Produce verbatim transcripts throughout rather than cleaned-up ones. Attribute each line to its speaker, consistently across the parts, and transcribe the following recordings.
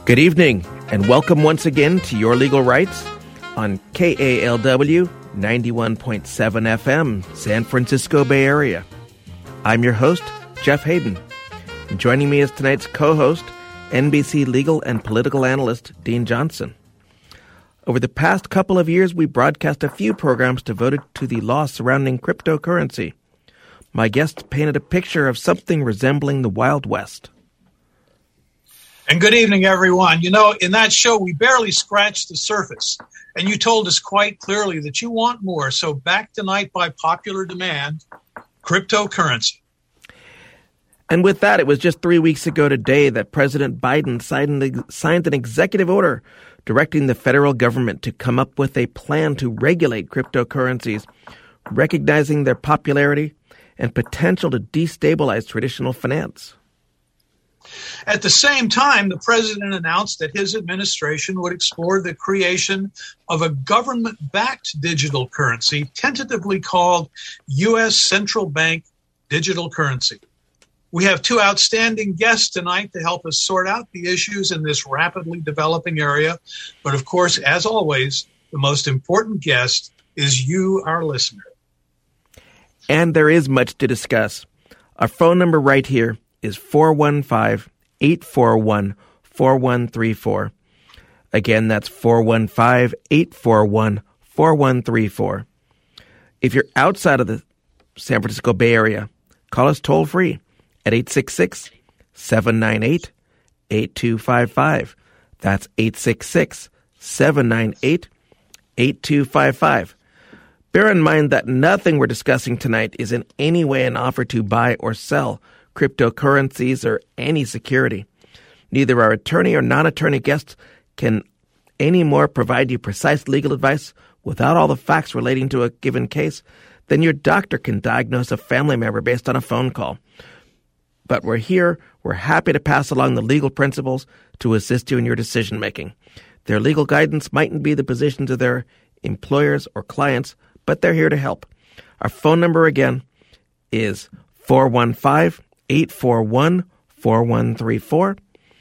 Speaker 1: Good evening, and welcome once again to Your Legal Rights on K A L W ninety-one point seven F M, San Francisco Bay Area. I'm your host, Jeff Hayden. And joining me is tonight's co-host, N B C legal and political analyst, Dean Johnson. Over the past couple of years, we broadcast a few programs devoted to the law surrounding cryptocurrency. My guests painted a picture of something resembling the Wild West.
Speaker 2: And good evening, everyone. You know, in that show, we barely scratched the surface, and you told us quite clearly that you want more. So back tonight by popular demand, cryptocurrency.
Speaker 1: And with that, it was just three weeks ago today that President Biden signed, signed an executive order directing the federal government to come up with a plan to regulate cryptocurrencies, recognizing their popularity and potential to destabilize traditional finance.
Speaker 2: At the same time, the president announced that his administration would explore the creation of a government-backed digital currency, tentatively called U S Central Bank Digital Currency. We have two outstanding guests tonight to help us sort out the issues in this rapidly developing area. But of course, as always, the most important guest is you, our listener.
Speaker 1: And there is much to discuss. Our phone number right here is four one five, eight four one, four one three four. Again, that's four one five, eight four one, four one three four. If you're outside of the San Francisco Bay Area, call us toll-free at eight six six, seven nine eight, eight two five five. That's eight six six, seven nine eight, eight two five five. Bear in mind that nothing we're discussing tonight is in any way an offer to buy or sell cryptocurrencies or any security. Neither our attorney or non-attorney guests can anymore provide you precise legal advice without all the facts relating to a given case than your doctor can diagnose a family member based on a phone call. But we're here, we're happy to pass along the legal principles to assist you in your decision-making. Their legal guidance mightn't be the positions of their employers or clients, but they're here to help. Our phone number again is four one five, eight four one, four one three four.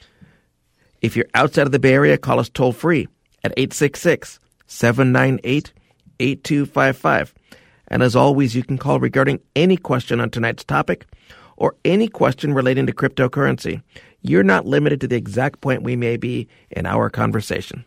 Speaker 1: If you're outside of the Bay Area, call us toll-free at eight six six, seven nine eight, eight two five five. And as always, you can call regarding any question on tonight's topic or any question relating to cryptocurrency. You're not limited to the exact point we may be in our conversation.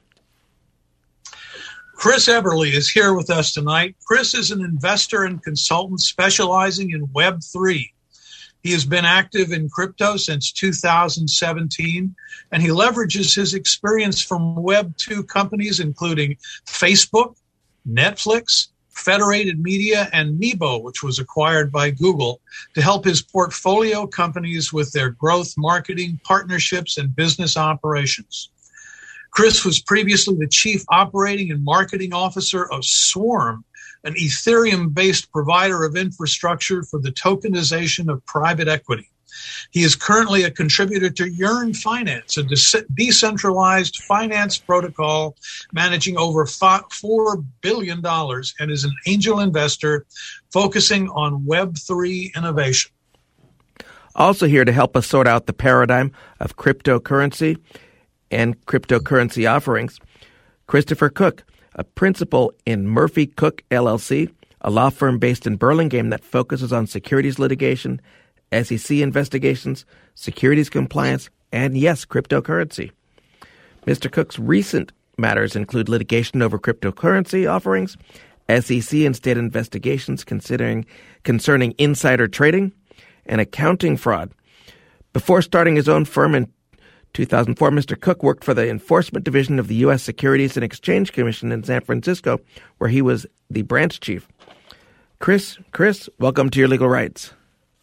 Speaker 2: Chris Eberly is here with us tonight. Chris is an investor and consultant specializing in Web three. He has been active in crypto since two thousand seventeen, and he leverages his experience from Web two companies, including Facebook, Netflix, Federated Media, and Nebo, which was acquired by Google, to help his portfolio companies with their growth, marketing, partnerships, and business operations. Chris was previously the chief operating and marketing officer of Swarm, an Ethereum-based provider of infrastructure for the tokenization of private equity. He is currently a contributor to Yearn Finance, a de- decentralized finance protocol managing over four billion dollars, and is an angel investor focusing on Web three innovation.
Speaker 1: Also here to help us sort out the paradigm of cryptocurrency and cryptocurrency offerings, Christopher Cook, a principal in Murphy Cook, L L C, a law firm based in Burlingame that focuses on securities litigation, S E C investigations, securities compliance, and, yes, cryptocurrency. Mister Cook's recent matters include litigation over cryptocurrency offerings, S E C and state investigations considering concerning insider trading, and accounting fraud. Before starting his own firm in two thousand four, Mister Cook worked for the Enforcement Division of the U S Securities and Exchange Commission in San Francisco, where he was the branch chief. Chris, Chris, welcome to Your Legal Rights.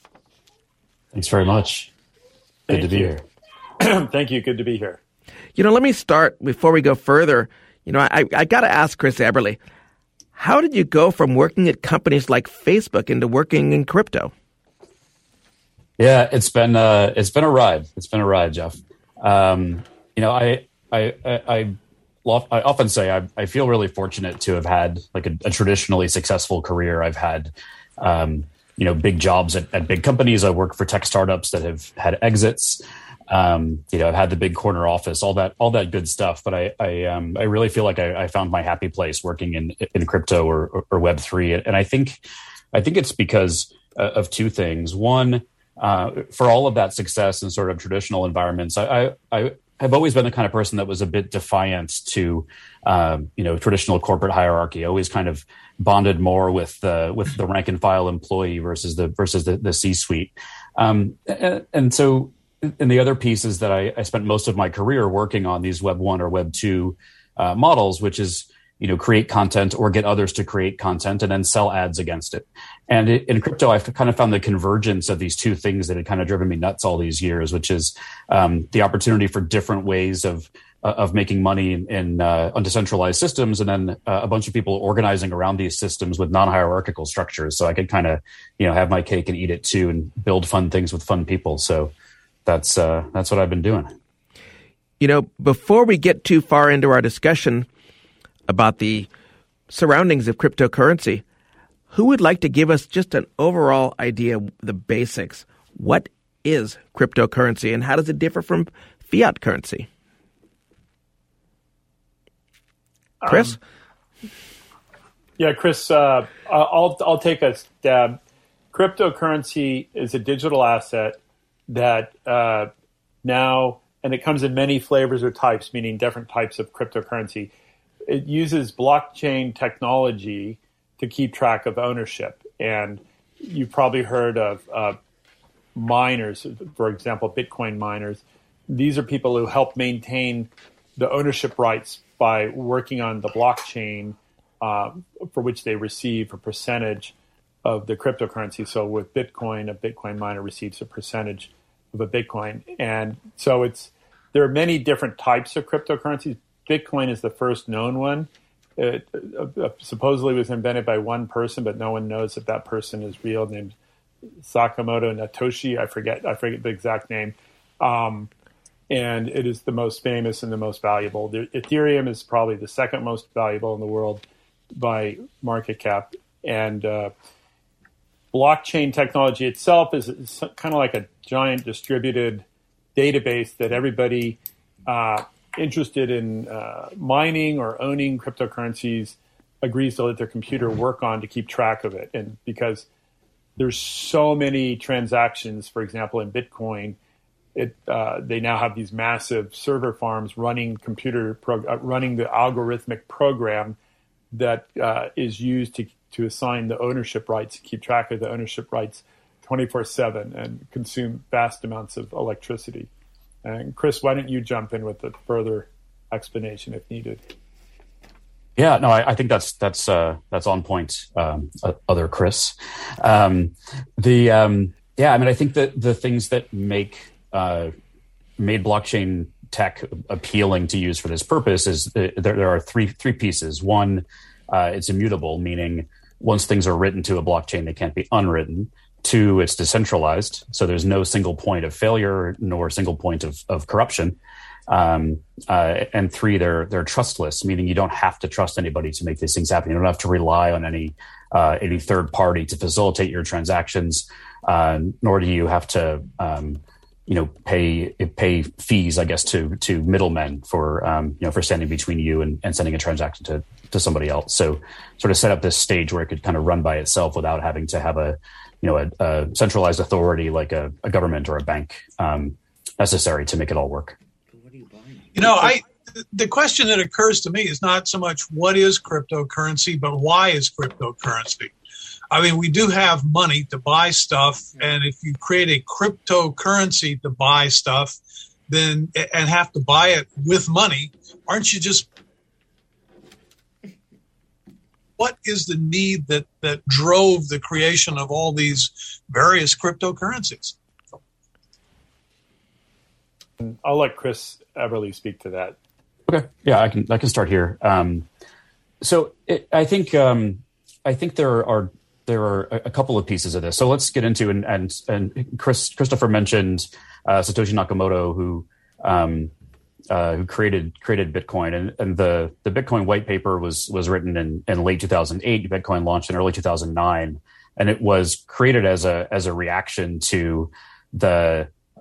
Speaker 3: Thanks very much. Good
Speaker 4: Thank
Speaker 3: to be
Speaker 4: you.
Speaker 3: here.
Speaker 4: Thank you. Good to be here.
Speaker 1: You know, let me start before we go further. You know, I, I got to ask Chris Eberly, how did you go from working at companies like Facebook into working in crypto?
Speaker 3: Yeah, it's been uh, it's been a ride. It's been a ride, Jeff. Um, you know, I I I, I, I often say I, I feel really fortunate to have had like a, a traditionally successful career. I've had um, you know big jobs at, at big companies. I worked for tech startups that have had exits. Um, you know, I've had the big corner office, all that, all that good stuff. But I, I, um, I really feel like I, I found my happy place working in in crypto or, or, or Web three, and I think, I think it's because uh, of two things. One, uh, for all of that success in sort of traditional environments, I, I, I have always been the kind of person that was a bit defiant to, um, you know, traditional corporate hierarchy. I always kind of bonded more with the with the rank and file employee versus the versus the, the C-suite, um, and, and so. And the other piece is that I, I spent most of my career working on these Web one or Web two uh, models, which is, you know, create content or get others to create content and then sell ads against it. And it, in crypto, I've kind of found the convergence of these two things that had kind of driven me nuts all these years, which is um, the opportunity for different ways of uh, of making money in, in uh, on decentralized systems, and then uh, a bunch of people organizing around these systems with non-hierarchical structures. So I could kind of, you know, have my cake and eat it too, and build fun things with fun people. So. That's uh, that's what I've been doing.
Speaker 1: You know, before we get too far into our discussion about the surroundings of cryptocurrency, who would like to give us just an overall idea of the basics? What is cryptocurrency and how does it differ from fiat currency? Chris?
Speaker 4: Um, yeah, Chris, uh, I'll I'll take a stab. Cryptocurrency is a digital asset that uh, now, and it comes in many flavors or types, meaning different types of cryptocurrency. It uses blockchain technology to keep track of ownership. And you've probably heard of uh, miners, for example, Bitcoin miners. These are people who help maintain the ownership rights by working on the blockchain uh, for which they receive a percentage of the cryptocurrency. So with Bitcoin, a Bitcoin miner receives a percentage of a Bitcoin. And so it's there are many different types of cryptocurrencies. Bitcoin is the first known one. It uh, supposedly was invented by one person, but no one knows if that person is real, named Sakamoto Natoshi. I forget I forget the exact name. Um, and it is the most famous and the most valuable. The, Ethereum is probably the second most valuable in the world by market cap. And uh, blockchain technology itself is, is kind of like a giant distributed database that everybody uh, interested in uh, mining or owning cryptocurrencies agrees to let their computer work on to keep track of it. And because there's so many transactions, for example, in Bitcoin, it uh, they now have these massive server farms running computer pro- uh, running the algorithmic program that uh, is used to to assign the ownership rights, keep track of the ownership rights twenty-four seven and consume vast amounts of electricity. And Chris, why don't you jump in with a further explanation if needed?
Speaker 3: Yeah, no, I, I think that's that's uh, that's on point. Um, uh, other Chris, um, the um, yeah, I mean, I think that the things that make uh, made blockchain tech appealing to use for this purpose is uh, there, there are three three pieces. One, uh, it's immutable, meaning once things are written to a blockchain, they can't be unwritten. Two, it's decentralized, so there's no single point of failure nor single point of, of corruption. Um, uh, and three, they're they're trustless, meaning you don't have to trust anybody to make these things happen. You don't have to rely on any uh, any third party to facilitate your transactions, uh, nor do you have to um, you know pay pay fees, I guess, to to middlemen for um, you know for standing between you and, and sending a transaction to to somebody else. So sort of set up this stage where it could kind of run by itself without having to have a you know a, a centralized authority like a, a government or a bank um, necessary to make it all work.
Speaker 2: You know, I the question that occurs to me is not so much what is cryptocurrency, but why is cryptocurrency? I mean, we do have money to buy stuff, and if you create a cryptocurrency to buy stuff, then and have to buy it with money, aren't you just? What is the need that that drove the creation of all these various cryptocurrencies?
Speaker 4: I'll let Chris Eberly speak to that.
Speaker 3: Okay, yeah, I can I can start here. Um, so it, I think um, I think there are there are a couple of pieces of this. So let's get into and and and Chris Christopher mentioned uh, Satoshi Nakamoto, who um, uh, who created created Bitcoin, and, and the the Bitcoin white paper was was written in, in late two thousand eight. Bitcoin launched in early two thousand nine, and it was created as a as a reaction to the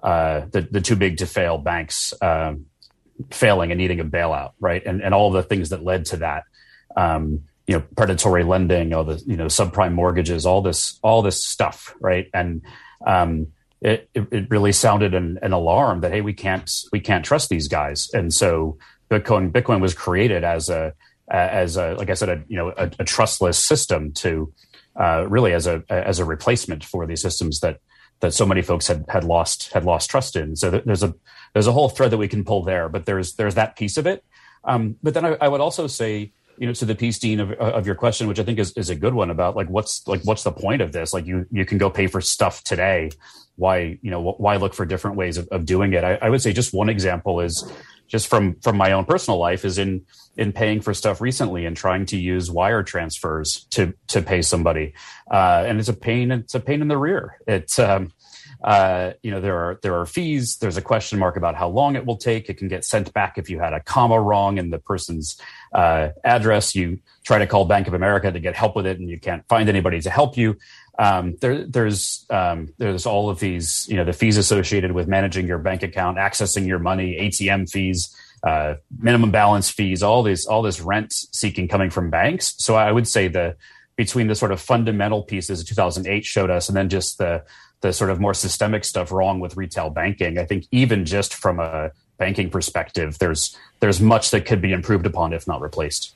Speaker 3: uh, the the too big to fail banks um, failing and needing a bailout, right? And and all the things that led to that. Um, you know, predatory lending, all the, you know, subprime mortgages, all this, all this stuff, right? And um, it, it really sounded an, an alarm that, hey, we can't, we can't trust these guys. And so Bitcoin, Bitcoin was created as a, as a, like I said, a, you know, a, a trustless system to uh, really as a, as a replacement for these systems that, that so many folks had, had lost, had lost trust in. So there's a, there's a whole thread that we can pull there, but there's, there's that piece of it. Um, but then I, I would also say, you know, to the piece, Dean, of, of your question, which I think is, is a good one about like, what's like, what's the point of this? Like you, you can go pay for stuff today. Why, you know, why look for different ways of, of doing it? I, I would say just one example is just from, from my own personal life is in, in paying for stuff recently and trying to use wire transfers to, to pay somebody. Uh, and it's a pain, it's a pain in the rear. It's, um, Uh, you know, there are there are fees. There's a question mark about how long it will take. It can get sent back if you had a comma wrong in the person's uh, address. You try to call Bank of America to get help with it, and you can't find anybody to help you. Um, there, there's um, there's all of these, you know, the fees associated with managing your bank account, accessing your money, A T M fees, uh, minimum balance fees, all these all this rent seeking coming from banks. So I would say the between the sort of fundamental pieces two thousand eight showed us, and then just the the sort of more systemic stuff wrong with retail banking. I think even just from a banking perspective, there's there's much that could be improved upon, if not replaced.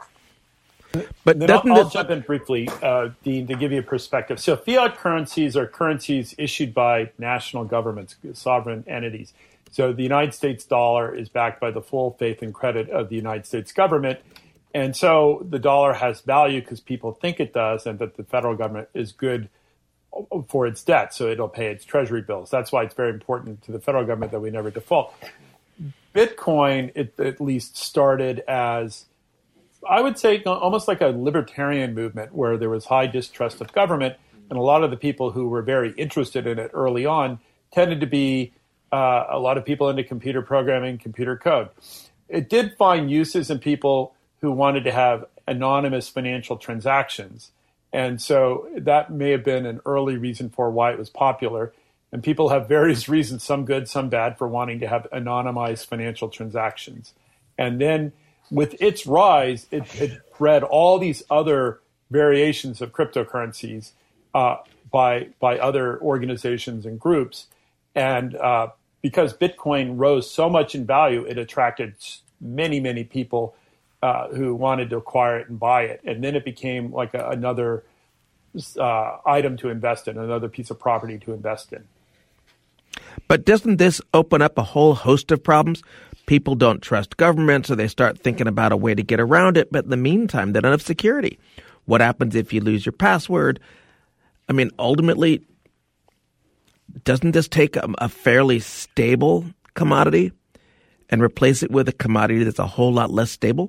Speaker 4: But then I'll, I'll jump in briefly, uh, Dean, to give you a perspective. So fiat currencies are currencies issued by national governments, sovereign entities. So the United States dollar is backed by the full faith and credit of the United States government. And so the dollar has value because people think it does, and that the federal government is good for its debt, so it'll pay its treasury bills. That's why it's very important to the federal government that we never default. Bitcoin, it, at least, started as, I would say, almost like a libertarian movement where there was high distrust of government, and a lot of the people who were very interested in it early on tended to be uh, a lot of people into computer programming, computer code. It did find uses in people who wanted to have anonymous financial transactions. And so that may have been an early reason for why it was popular. And people have various reasons, some good, some bad, for wanting to have anonymized financial transactions. And then with its rise, it, it bred all these other variations of cryptocurrencies uh, by, by other organizations and groups. And uh, because Bitcoin rose so much in value, it attracted many, many people Uh, who wanted to acquire it and buy it. And then it became like a, another uh, item to invest in, another piece of property to invest in.
Speaker 1: But doesn't this open up a whole host of problems? People don't trust government, so they start thinking about a way to get around it. But in the meantime, they don't have security. What happens if you lose your password? I mean, ultimately, doesn't this take a, a fairly stable commodity and replace it with a commodity that's a whole lot less stable?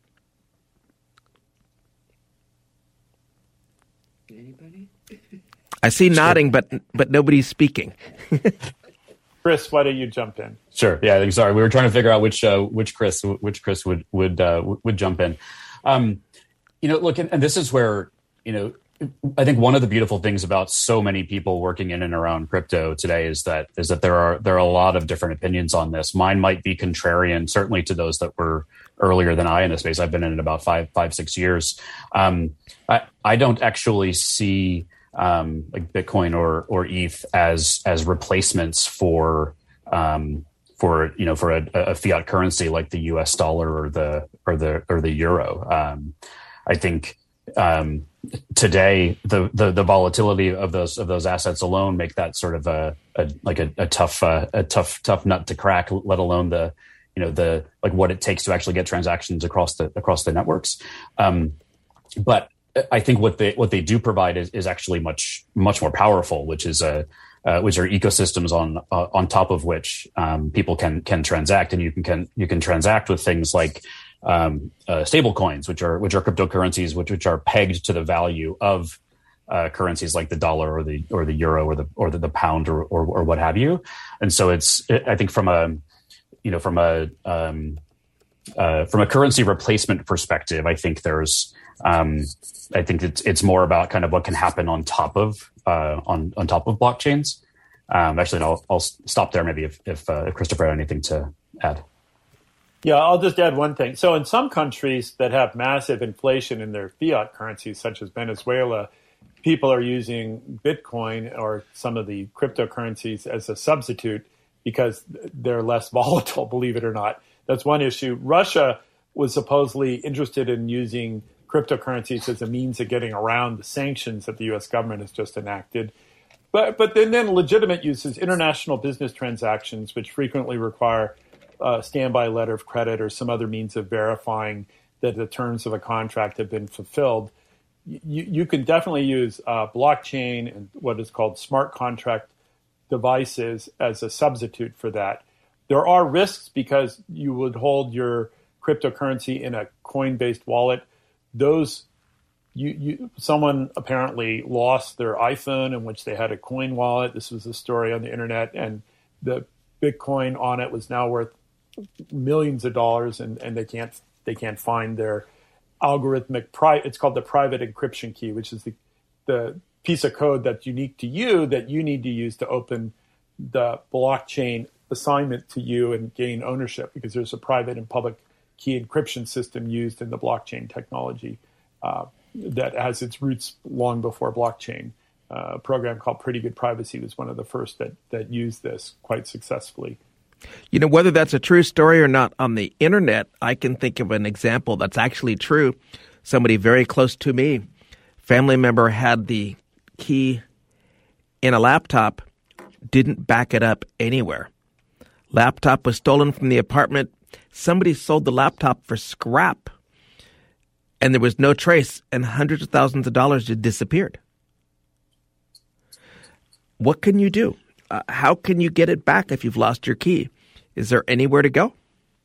Speaker 1: I see nodding, but but nobody's speaking.
Speaker 4: Chris, why don't you jump in?
Speaker 3: Sure. Yeah. I'm sorry. We were trying to figure out which uh, which Chris which Chris would would uh, would jump in. Um, you know, look, and, and this is where you know I think one of the beautiful things about so many people working in and around crypto today is that is that there are there are a lot of different opinions on this. Mine might be contrarian, certainly to those that were earlier than I in the space. I've been in it about five five six years. Um, I I don't actually see um, like Bitcoin or or E T H as as replacements for um, for you know for a, a fiat currency like the U S dollar or the or the or the euro. Um, I think. Um, today, the, the the volatility of those of those assets alone make that sort of a, a like a, a tough uh, a tough tough nut to crack. Let alone the you know the like what it takes to actually get transactions across the across the networks. Um, but I think what they what they do provide is, is actually much much more powerful, which is a uh, which are ecosystems on uh, on top of which um, people can can transact, and you can, can you can transact with things like. Um, uh, stable coins, which are which are cryptocurrencies, which which are pegged to the value of uh, currencies like the dollar or the or the euro or the or the, the pound or, or or what have you. And so it's I think from a you know from a um, uh, from a currency replacement perspective, I think there's um, I think it's it's more about kind of what can happen on top of uh, on on top of blockchains. Um, actually, no, I'll, I'll stop there maybe if, if, uh, if Christopher had anything to add.
Speaker 4: Yeah, I'll just add one thing. So in some countries that have massive inflation in their fiat currencies, such as Venezuela, people are using Bitcoin or some of the cryptocurrencies as a substitute because they're less volatile, believe it or not. That's one issue. Russia was supposedly interested in using cryptocurrencies as a means of getting around the sanctions that the U S government has just enacted. But but then, then legitimate uses, international business transactions, which frequently require a standby letter of credit or some other means of verifying that the terms of a contract have been fulfilled. You, you can definitely use uh, blockchain and what is called smart contract devices as a substitute for that. There are risks because you would hold your cryptocurrency in a coin-based wallet. Those, you, you, someone apparently lost their iPhone in which they had a coin wallet. This was a story on the internet, and the Bitcoin on it was now worth millions of dollars, and, and they can't they can't find their algorithmic pri- It's called the private encryption key, which is the the piece of code that's unique to you that you need to use to open the blockchain assignment to you and gain ownership, because there's a private and public key encryption system used in the blockchain technology uh, that has its roots long before blockchain. Uh, a program called Pretty Good Privacy was one of the first that, that used this quite successfully.
Speaker 1: You know, whether that's a true story or not on the internet, I can think of an example that's actually true. Somebody very close to me, family member, had the key in a laptop, didn't back it up anywhere. Laptop was stolen from the apartment. Somebody sold the laptop for scrap, and there was no trace, and hundreds of thousands of dollars just disappeared. What can you do? Uh, how can you get it back if you've lost your key? Is there anywhere to go?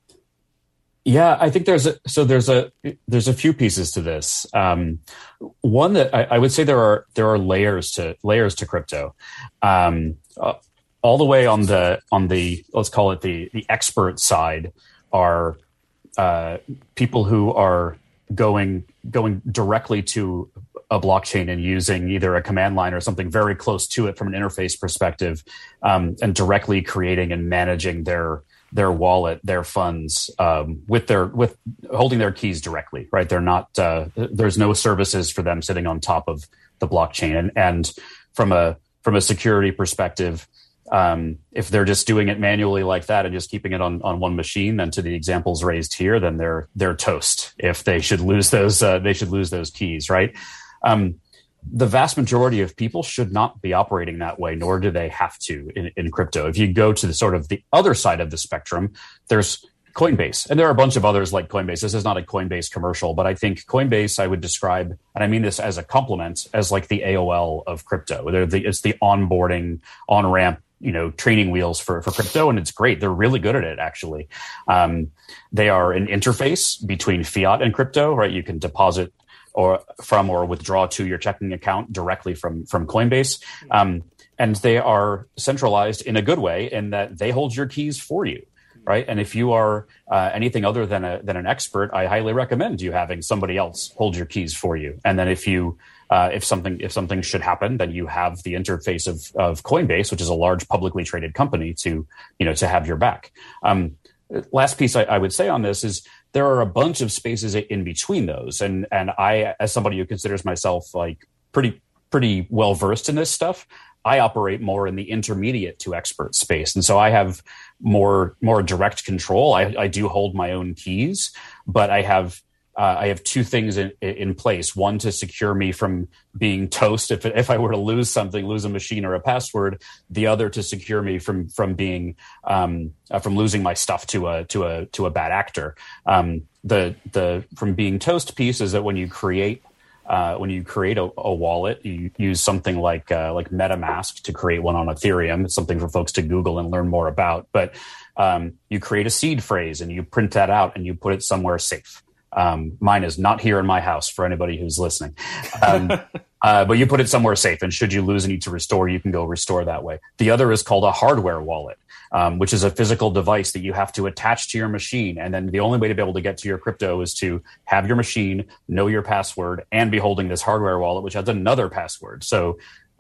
Speaker 3: Yeah, I think there's a, so there's a there's a few pieces to this. Um, one that I, I would say there are there are layers to layers to crypto, um, uh, all the way on the on the let's call it the the expert side are uh, people who are going going directly to a blockchain and using either a command line or something very close to it from an interface perspective, um, and directly creating and managing their their wallet, their funds, um, with their with holding their keys directly. Right, they're not. Uh, there's no services for them sitting on top of the blockchain, and and from a from a security perspective, um, if they're just doing it manually like that and just keeping it on, on one machine, then to the examples raised here, then they're they're toast. If they should lose those, uh, they should lose those keys, right? Um, the vast majority of people should not be operating that way, nor do they have to in, in crypto. If you go to the sort of the other side of the spectrum, there's Coinbase, and there are a bunch of others like Coinbase. This is not a Coinbase commercial, but I think Coinbase I would describe, and I mean this as a compliment, as like the A O L of crypto. They're the, it's the onboarding, on-ramp, you know, training wheels for, for crypto, and it's great. They're really good at it, actually. Um, they are an interface between fiat and crypto, right? You can deposit or from or withdraw to your checking account directly from from Coinbase. Um, and they are centralized in a good way in that they hold your keys for you, right? And if you are uh, anything other than a than an expert, I highly recommend you having somebody else hold your keys for you. And then if you uh, if something if something should happen, then you have the interface of of Coinbase, which is a large publicly traded company, to you know to have your back. Um, last piece I, I would say on this is there are a bunch of spaces in between those. And and I, as somebody who considers myself like pretty pretty well versed in this stuff, I operate more in the intermediate to expert space. And so I have more more direct control. I, I do hold my own keys, but I have uh, I have two things in, in place. One, to secure me from being toast if if I were to lose something, lose a machine or a password. The other, to secure me from from being um, uh, from losing my stuff to a to a to a bad actor. Um, the the from being toast piece is that when you create uh, when you create a, a wallet, you use something like uh, like MetaMask to create one on Ethereum. It's something for folks to Google and learn more about. But um, you create a seed phrase and you print that out and you put it somewhere safe. Um, mine is not here in my house for anybody who's listening. Um, uh, but you put it somewhere safe, and should you lose and need to restore, you can go restore that way. The other is called a hardware wallet, um, which is a physical device that you have to attach to your machine. And then the only way to be able to get to your crypto is to have your machine, know your password, and be holding this hardware wallet, which has another password. So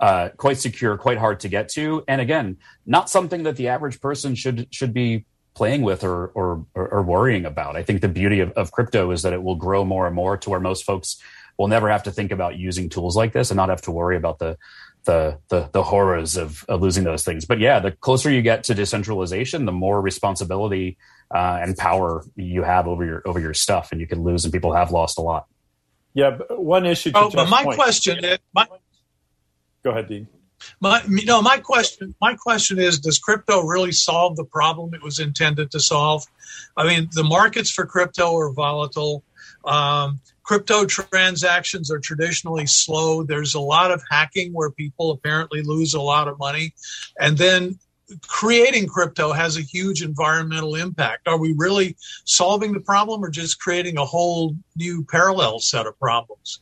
Speaker 3: uh, quite secure, quite hard to get to, and again, not something that the average person should should be playing with or or, or worrying about. I think the beauty of, of crypto is that it will grow more and more to where most folks will never have to think about using tools like this and not have to worry about the the the, the horrors of, of losing those things. But yeah, the closer you get to decentralization, the more responsibility uh, and power you have over your over your stuff, and you can lose, and people have lost a lot.
Speaker 4: Yeah, but one issue. To
Speaker 2: oh, but my
Speaker 4: point.
Speaker 2: question is, my,
Speaker 4: go ahead, Dean.
Speaker 2: My, you know, my question, my question is: does crypto really solve the problem it was intended to solve? I mean, the markets for crypto are volatile. Um, crypto transactions are traditionally slow. There's a lot of hacking where people apparently lose a lot of money, and then creating crypto has a huge environmental impact. Are we really solving the problem, or just creating a whole new parallel set of problems?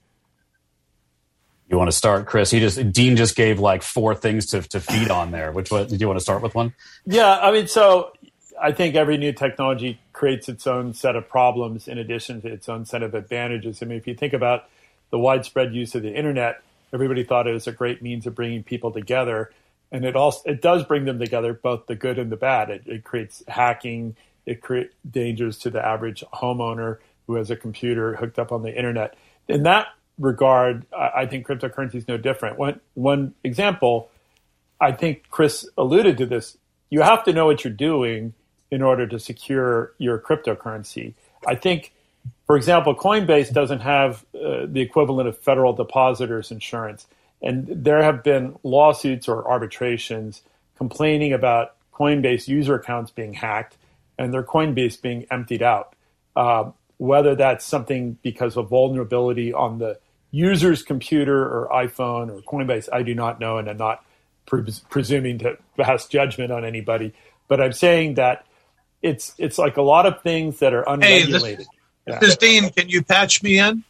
Speaker 3: You want to start, Chris? He just Dean just gave like four things to to feed on there. Which one? Did you want to start with one?
Speaker 4: Yeah, I mean, so I think every new technology creates its own set of problems in addition to its own set of advantages. I mean, if you think about the widespread use of the internet, everybody thought it was a great means of bringing people together, and it also it does bring them together, both the good and the bad. It, it creates hacking. It creates dangers to the average homeowner who has a computer hooked up on the internet. In that regard, I think cryptocurrency is no different. One one example, I think Chris alluded to this. You have to know what you're doing in order to secure your cryptocurrency. I think, for example, Coinbase doesn't have uh, the equivalent of federal depositors insurance, and there have been lawsuits or arbitrations complaining about Coinbase user accounts being hacked and their Coinbase being emptied out. Uh, whether that's something because of vulnerability on the user's computer or iPhone or Coinbase, I do not know, and I'm not pre- presuming to pass judgment on anybody. But I'm saying that it's it's like a lot of things that are unregulated.
Speaker 2: Hey, this, this is Dean. Can you patch me in?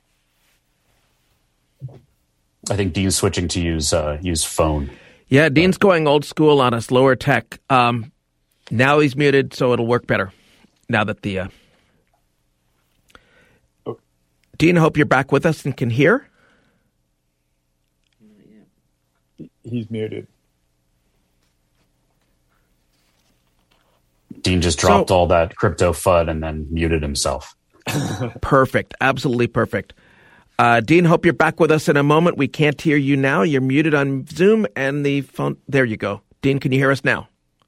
Speaker 3: I think Dean's switching to use uh, use phone.
Speaker 1: Yeah, Dean's going old school on a slower tech. Um, now he's muted, so it'll work better. Now that the uh... oh. Dean, I hope you're back with us and can hear.
Speaker 4: He's muted.
Speaker 3: Dean just dropped
Speaker 1: so,
Speaker 3: all that crypto F U D and then muted himself.
Speaker 1: Perfect. Absolutely perfect. Uh, Dean, hope you're back with us in a moment. We can't hear you now. You're muted on Zoom and the phone. There you go. Dean, can you hear us now?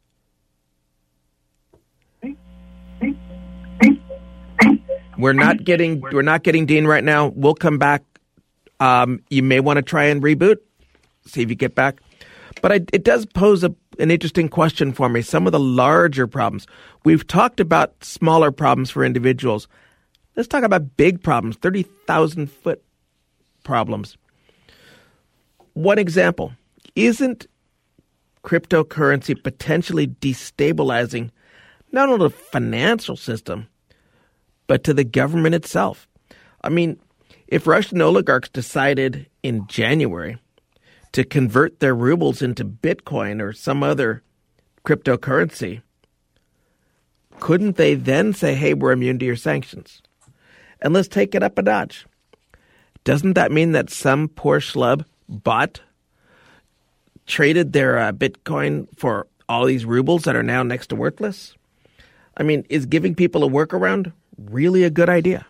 Speaker 1: We're not getting we're not getting Dean right now. We'll come back. Um, you may want to try and reboot, see if you get back. But I, it does pose a, an interesting question for me. Some of the larger problems. We've talked about smaller problems for individuals. Let's talk about big problems, thirty thousand foot problems. One example, isn't cryptocurrency potentially destabilizing not only the financial system, but to the government itself? I mean, if Russian oligarchs decided in January to convert their rubles into Bitcoin or some other cryptocurrency, couldn't they then say, hey, we're immune to your sanctions? And let's take it up a notch. Doesn't that mean that some poor schlub bought, traded their uh, Bitcoin for all these rubles that are now next to worthless? I mean, is giving people a workaround really a good idea?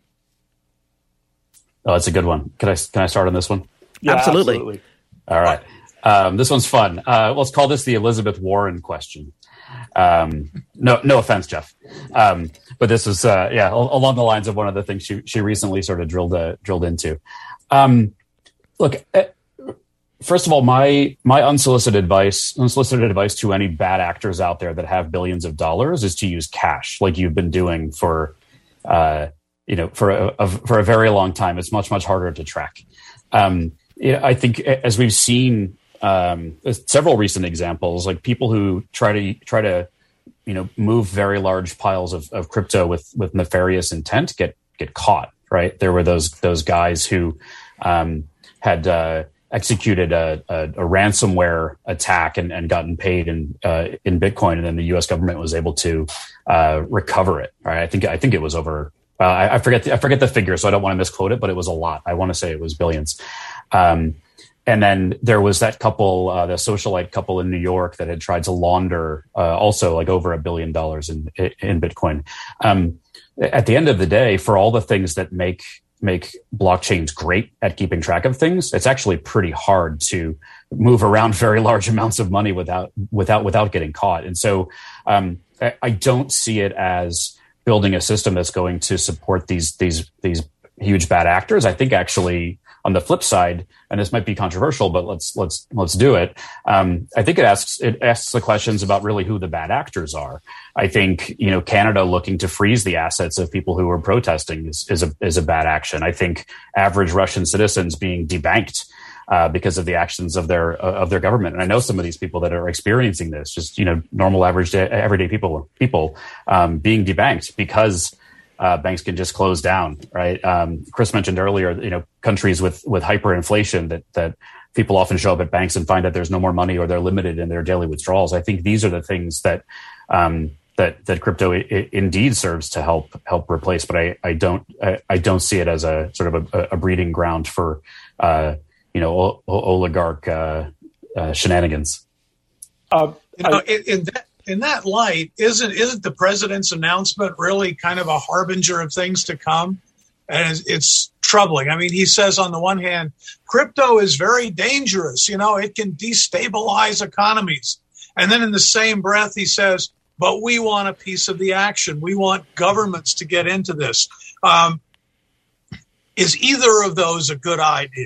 Speaker 3: Oh, that's a good one. Can I can I start on this one?
Speaker 4: Yeah,
Speaker 1: absolutely.
Speaker 4: absolutely.
Speaker 3: All right. Um, this one's fun. Uh, let's call this the Elizabeth Warren question. Um, no, no offense, Jeff. Um, but this was, uh, yeah, along the lines of one of the things she she recently sort of drilled uh, drilled into. Um, look, uh, first of all, my my unsolicited advice, unsolicited advice to any bad actors out there that have billions of dollars is to use cash, like you've been doing for, uh, you know, for a, a for a very long time. It's much much harder to track. Um, yeah, I think as we've seen. Um, several recent examples, like people who try to try to, you know, move very large piles of, of crypto with with nefarious intent get get caught. Right, there were those those guys who um, had uh, executed a, a, a ransomware attack and, and gotten paid in uh, in Bitcoin, and then the U S government was able to uh, recover it. Right, I think I think it was over. Uh, I, I forget the, I forget the figure, so I don't want to misquote it, but it was a lot. I want to say it was billions. Um, and then there was that couple, uh, the socialite couple in New York that had tried to launder uh, also like over a billion dollars in in Bitcoin. Um, at the end of the day, for all the things that make make blockchains great at keeping track of things, it's actually pretty hard to move around very large amounts of money without without without getting caught. And so um, I, I don't see it as building a system that's going to support these these these huge bad actors. I think actually on the flip side, and this might be controversial, but let's let's let's do it. Um, I think it asks it asks the questions about really who the bad actors are. I think you know Canada looking to freeze the assets of people who are protesting is is a is a bad action. I think average Russian citizens being debanked uh, because of the actions of their uh, of their government. And I know some of these people that are experiencing this, just you know normal average day, everyday people people um, being debanked because. Uh, banks can just close down, right? Um, Chris mentioned earlier, you know, countries with with hyperinflation that that people often show up at banks and find that there's no more money or they're limited in their daily withdrawals. I think these are the things that um, that that crypto I- I indeed serves to help help replace. But I I don't I, I don't see it as a sort of a, a breeding ground for uh, you know o- oligarch uh, uh, shenanigans.
Speaker 2: Uh, you know, in, in that. In that light, isn't isn't the president's announcement really kind of a harbinger of things to come? And it's, it's troubling. I mean, he says on the one hand, crypto is very dangerous. You know, it can destabilize economies. And then in the same breath, he says, but we want a piece of the action. We want governments to get into this. Um, is either of those a good idea?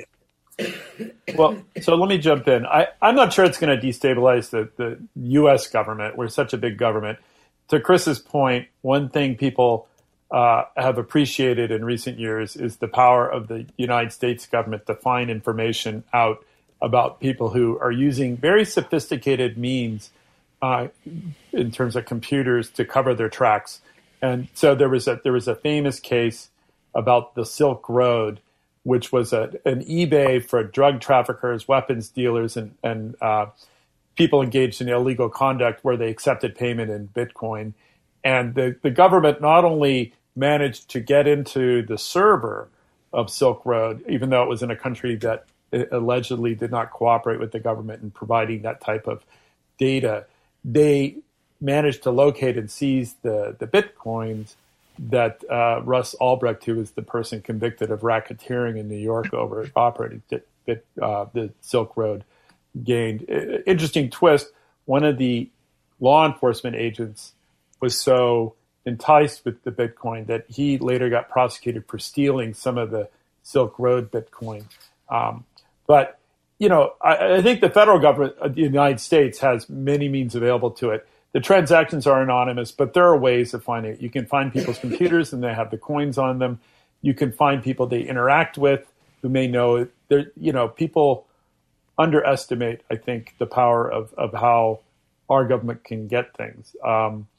Speaker 4: Well, so let me jump in. I, I'm not sure it's going to destabilize the, the U S government. We're such a big government. To Chris's point, one thing people uh, have appreciated in recent years is the power of the United States government to find information out about people who are using very sophisticated means uh, in terms of computers to cover their tracks. And so there was a there was a famous case about the Silk Road, which was a, an eBay for drug traffickers, weapons dealers, and, and uh, people engaged in illegal conduct where they accepted payment in Bitcoin. And the, the government not only managed to get into the server of Silk Road, even though it was in a country that allegedly did not cooperate with the government in providing that type of data, they managed to locate and seize the, the Bitcoins that uh, Russ Albrecht, who was the person convicted of racketeering in New York over operating bit, uh, the Silk Road, gained. Interesting twist. One of the law enforcement agents was so enticed with the Bitcoin that he later got prosecuted for stealing some of the Silk Road Bitcoin. Um, but, you know, I, I think the federal government of the United States has many means available to it. The transactions are anonymous, but there are ways of finding it. You can find people's computers and they have the coins on them. You can find people they interact with who may know it. There, you know, people underestimate, I think, the power of, of how our government can get things. Um,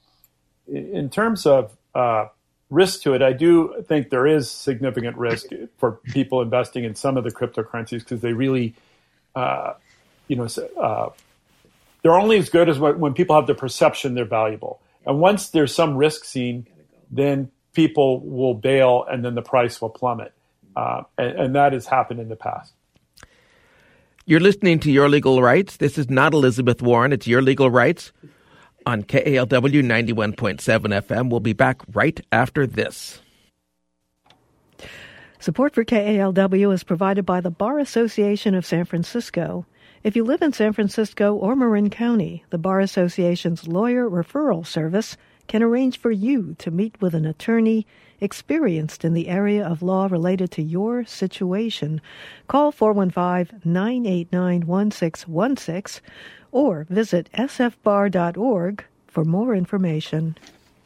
Speaker 4: in terms of uh, risk to it, I do think there is significant risk for people investing in some of the cryptocurrencies because they really, uh, you know, uh, they're only as good as when people have the perception they're valuable. And once there's some risk seen, then people will bail and then the price will plummet. Uh, and, and that has happened in the past.
Speaker 1: You're listening to Your Legal Rights. This is not Elizabeth Warren. It's Your Legal Rights on K A L W ninety-one point seven F M. We'll be back right after this.
Speaker 5: Support for K A L W is provided by the Bar Association of San Francisco. If you live in San Francisco or Marin County, the Bar Association's lawyer referral service can arrange for you to meet with an attorney experienced in the area of law related to your situation. Call four one five, nine eight nine, one six one six or visit s f bar dot org for more information.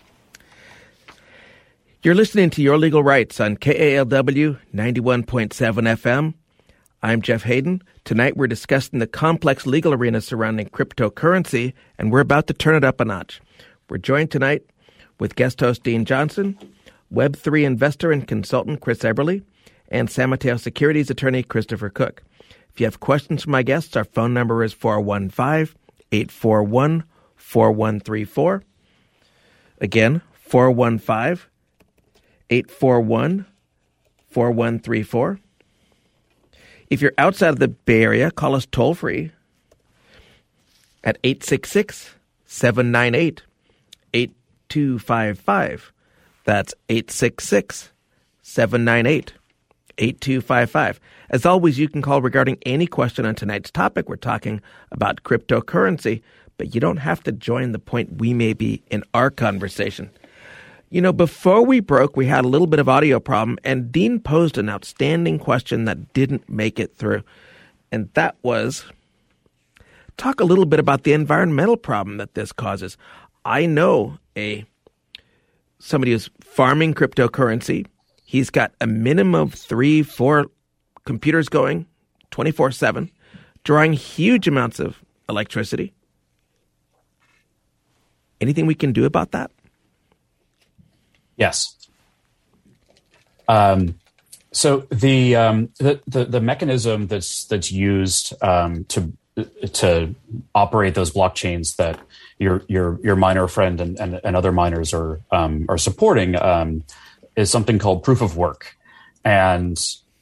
Speaker 1: You're listening to Your Legal Rights on K A L W ninety-one point seven F M. I'm Jeff Hayden. Tonight we're discussing the complex legal arena surrounding cryptocurrency, and we're about to turn it up a notch. We're joined tonight with guest host Dean Johnson, Web three investor and consultant Chris Eberly, and San Mateo Securities attorney Christopher Cook. If you have questions for my guests, our phone number is four one five, eight four one, four one three four. Again, four one five, eight four one, four one three four. If you're outside of the Bay Area, call us toll-free at eight six six, seven nine eight, eight two five five. That's eight six six, seven nine eight, eight two five five. As always, you can call regarding any question on tonight's topic. We're talking about cryptocurrency, but you don't have to join the point we may be in our conversation. You know, before we broke, we had a little bit of audio problem, and Dean posed an outstanding question that didn't make it through. And that was, talk a little bit about the environmental problem that this causes. I know a somebody who's farming cryptocurrency. He's got a minimum of three, four computers going twenty-four seven, drawing huge amounts of electricity. Anything we can do about that?
Speaker 3: Yes. Um, so the, um, the the the mechanism that's that's used um, to to operate those blockchains that your your your miner friend and, and, and other miners are um, are supporting um, is something called proof of work, and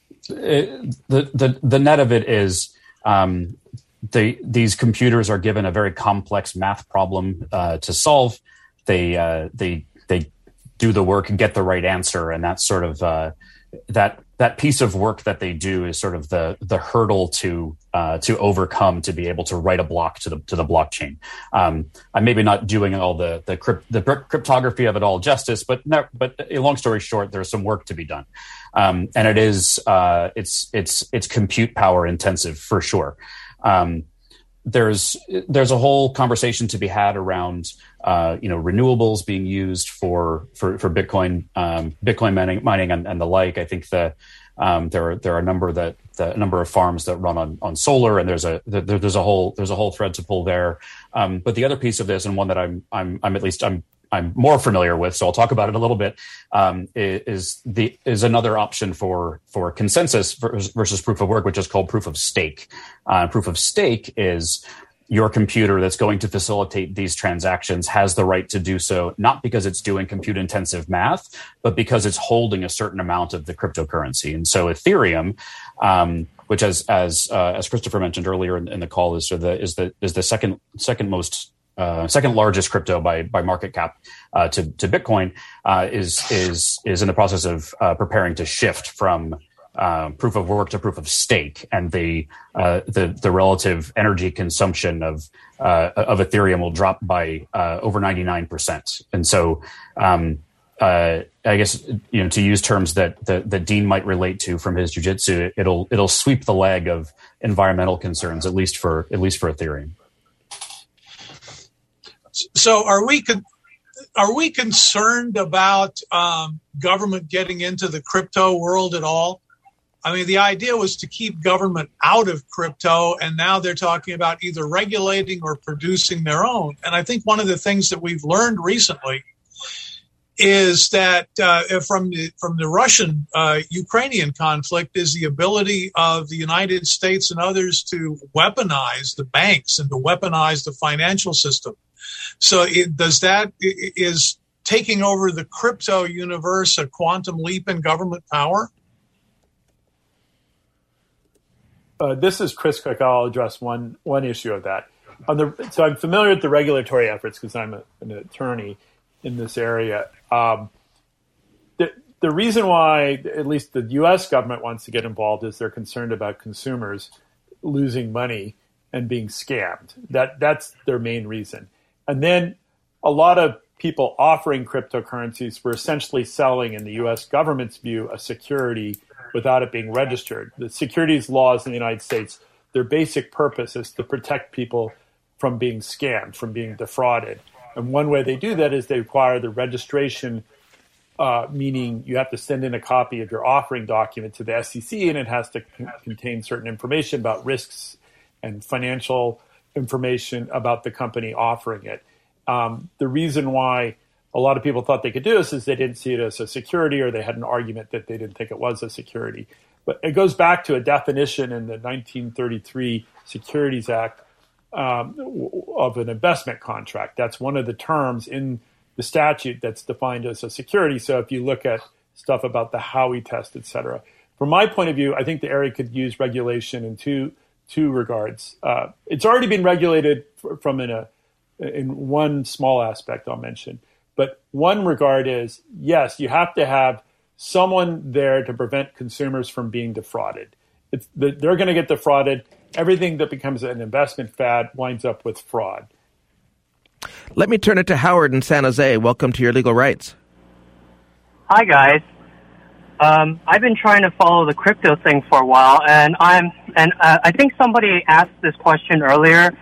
Speaker 3: it, the the the net of it is um, they these computers are given a very complex math problem uh, to solve. They uh, they they do the work and get the right answer, and that's sort of uh, that that piece of work that they do is sort of the the hurdle to uh, to overcome to be able to write a block to the to the blockchain. Um, I'm maybe not doing all the the, crypt, the cryptography of it all justice, but no, but long story short, there's some work to be done, um, and it is uh, it's it's it's compute power intensive for sure. Um, there's there's a whole conversation to be had around uh, you know renewables being used for for for Bitcoin um, Bitcoin mining, mining and, and the like. I think the um, there are there are a number that the number of farms that run on on solar, and there's a there, there's a whole there's a whole thread to pull there. Um, but the other piece of this, and one that I'm I'm I'm at least I'm I'm more familiar with, so I'll talk about it a little bit. Um, is the is another option for for consensus versus proof of work, which is called proof of stake. Uh, proof of stake is your computer that's going to facilitate these transactions has the right to do so, not because it's doing compute intensive math, but because it's holding a certain amount of the cryptocurrency. And so Ethereum, um, which as as uh, as Christopher mentioned earlier in, in the call, is the is the is the second second most Uh, second largest crypto by by market cap uh, to to Bitcoin, uh, is is is in the process of uh, preparing to shift from uh, proof of work to proof of stake, and the uh, the the relative energy consumption of uh, of Ethereum will drop by uh, over ninety-nine percent. And so, um, uh, I guess you know to use terms that, that that Dean might relate to from his jiu-jitsu, it'll it'll sweep the leg of environmental concerns, at least for at least for Ethereum.
Speaker 2: So are we con- are we concerned about um, government getting into the crypto world at all? I mean, the idea was to keep government out of crypto, and now they're talking about either regulating or producing their own. And I think one of the things that we've learned recently is that uh, from the, from the Russian uh, Ukrainian conflict is the ability of the United States and others to weaponize the banks and to weaponize the financial system. So it, does that, is taking over the crypto universe a quantum leap in government power?
Speaker 4: Uh, this is Chris Cook. I'll address one one issue of that. On the, so I'm familiar with the regulatory efforts because I'm a, an attorney in this area. Um, the, the reason why at least the U S government wants to get involved is they're concerned about consumers losing money and being scammed. That that's their main reason. And then a lot of people offering cryptocurrencies were essentially selling, in the U S government's view, a security without it being registered. The securities laws in the United States, their basic purpose is to protect people from being scammed, from being defrauded. And one way they do that is they require the registration, uh, meaning you have to send in a copy of your offering document to the S E C, and it has to con- contain certain information about risks and financial information about the company offering it. Um, the reason why a lot of people thought they could do this is they didn't see it as a security, or they had an argument that they didn't think it was a security. But it goes back to a definition in the nineteen thirty-three Securities Act um, of an investment contract. That's one of the terms in the statute that's defined as a security. So if you look at stuff about the Howey test, et cetera, from my point of view, I think the area could use regulation in two two regards. Uh, it's already been regulated from in a in one small aspect I'll mention, but one regard is yes, you have to have someone there to prevent consumers from being defrauded. It's, they're going to get defrauded. Everything that becomes an investment fad winds up with fraud.
Speaker 1: Let me turn it to Howard in San Jose. Welcome to Your Legal Rights.
Speaker 6: Hi, guys. Um, I've been trying to follow the crypto thing for a while, and I'm and uh, I think somebody asked this question earlier.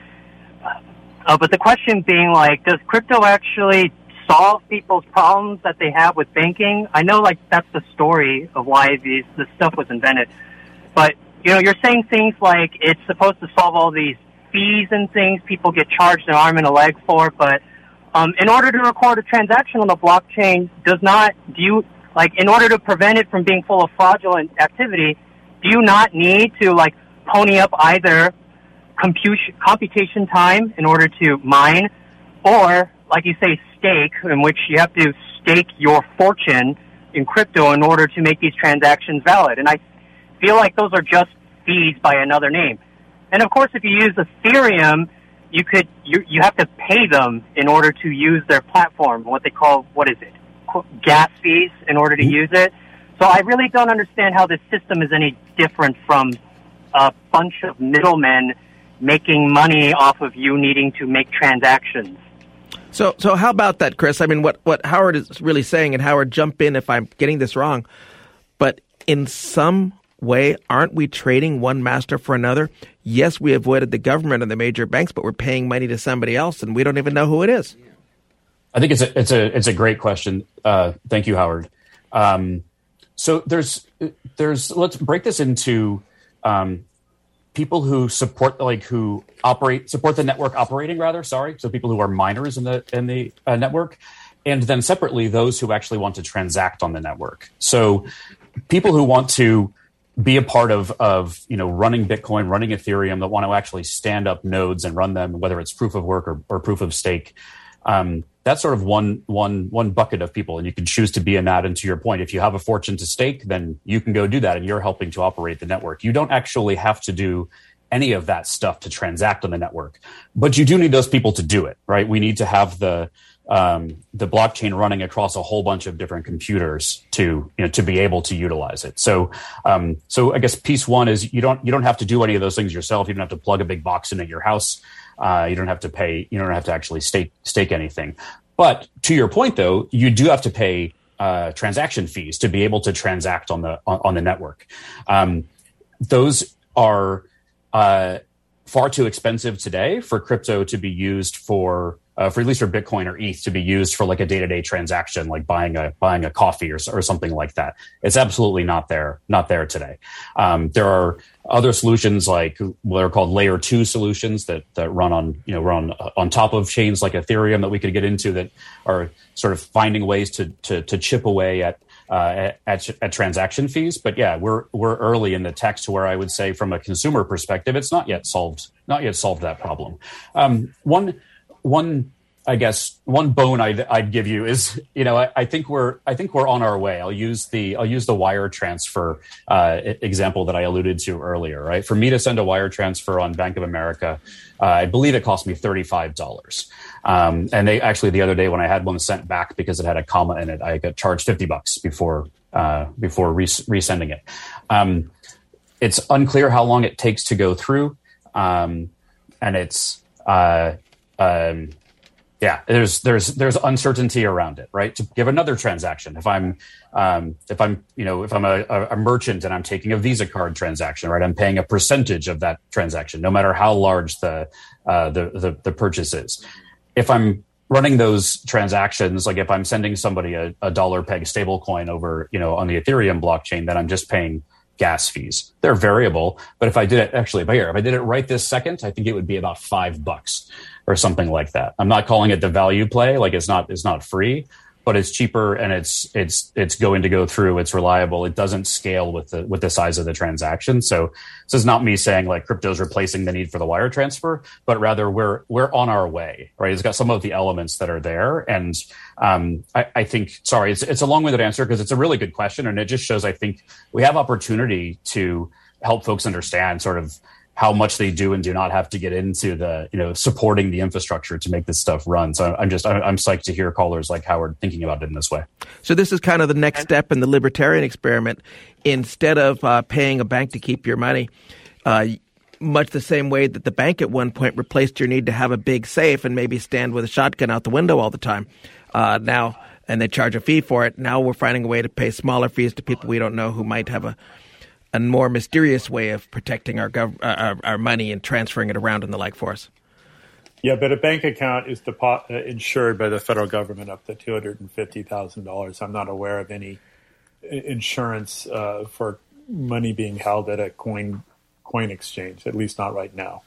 Speaker 6: Uh, but the question being, like, does crypto actually solve people's problems that they have with banking? I know, like, that's the story of why these this stuff was invented. But, you know, you're saying things like it's supposed to solve all these fees and things people get charged an arm and a leg for, but um, in order to record a transaction on the blockchain does not, do you, like, in order to prevent it from being full of fraudulent activity, do you not need to, like, pony up either computation, computation time in order to mine, or, like you say, stake, in which you have to stake your fortune in crypto in order to make these transactions valid? And I feel like those are just fees by another name. And of course, if you use Ethereum, you could you you have to pay them in order to use their platform. What they call, what is it, gas fees in order to use it. So I really don't understand how this system is any different from a bunch of middlemen making money off of you needing to make transactions.
Speaker 1: So, so how about that, Chris? I mean, what what Howard is really saying, and Howard, jump in if I'm getting this wrong, but in some way, aren't we trading one master for another? Yes, we avoided the government and the major banks, but we're paying money to somebody else, and we don't even know who it is.
Speaker 3: I think it's a it's a it's a great question. Uh, thank you, Howard. Um, so there's there's let's break this into um, people who support like who operate support the network operating rather. Sorry, so people who are miners in the in the uh, network, and then separately those who actually want to transact on the network. So people who want to be a part of, of, you know, running Bitcoin, running Ethereum, that want to actually stand up nodes and run them, whether it's proof of work or, or proof of stake. Um, that's sort of one, one, one bucket of people. And you can choose to be in that. And to your point, if you have a fortune to stake, then you can go do that and you're helping to operate the network. You don't actually have to do any of that stuff to transact on the network, but you do need those people to do it, right? We need to have the, um, the blockchain running across a whole bunch of different computers to, you know, to be able to utilize it. So, um, so I guess piece one is you don't, you don't have to do any of those things yourself. You don't have to plug a big box in at your house. Uh, you don't have to pay, you don't have to actually stake, stake anything. But to your point though, you do have to pay, uh, transaction fees to be able to transact on the, on, on the network. Um, those are, uh, far too expensive today for crypto to be used for, Uh, for at least for Bitcoin or E T H to be used for like a day-to-day transaction, like buying a buying a coffee or or something like that. It's absolutely not there, not there today. Um, there are other solutions like what are called layer two solutions that that run on you know run on top of chains like Ethereum that we could get into that are sort of finding ways to to, to chip away at, uh, at at transaction fees. But yeah, we're we're early in the tech to where I would say from a consumer perspective, it's not yet solved not yet solved that problem. Um, one. One, I guess, one bone I'd, I'd give you is, you know, I, I think we're, I think we're on our way. I'll use the, I'll use the wire transfer uh, example that I alluded to earlier. Right, for me to send a wire transfer on Bank of America, uh, I believe it cost me thirty-five dollars. Um, and they actually the other day when I had one sent back because it had a comma in it, I got charged fifty bucks before uh, before res- resending it. Um, it's unclear how long it takes to go through, um, and it's. Uh, Um, yeah, there's there's there's uncertainty around it, right? To give another transaction, if I'm um, if I'm you know if I'm a, a merchant and I'm taking a Visa card transaction, right? I'm paying a percentage of that transaction, no matter how large the uh, the, the the purchase is. If I'm running those transactions, like if I'm sending somebody a, a dollar peg stablecoin over you know on the Ethereum blockchain, then I'm just paying gas fees. They're variable, but if I did it actually, but here, if I did it right this second, I think it would be about five bucks or something like that. I'm not calling it the value play, like it's not it's not free, but it's cheaper and it's it's it's going to go through. It's reliable. It doesn't scale with the with the size of the transaction. So this is not me saying like crypto's replacing the need for the wire transfer, but rather we're we're on our way, right? It's got some of the elements that are there, and um, I, I think sorry, it's it's a long-winded answer because it's a really good question, and it just shows I think we have opportunity to help folks understand sort of how much they do and do not have to get into the, you know, supporting the infrastructure to make this stuff run. So I'm just, I'm psyched to hear callers like Howard thinking about it in this way.
Speaker 1: So this is kind of the next step in the libertarian experiment. Instead of uh, paying a bank to keep your money, uh, much the same way that the bank at one point replaced your need to have a big safe and maybe stand with a shotgun out the window all the time. Uh, now, and they charge a fee for it. Now we're finding a way to pay smaller fees to people we don't know who might have a a more mysterious way of protecting our, gov- uh, our our money and transferring it around and the like for us.
Speaker 4: Yeah, but a bank account is depo- uh, insured by the federal government up to two hundred fifty thousand dollars. I'm not aware of any insurance uh, for money being held at a coin coin exchange, at least not right now.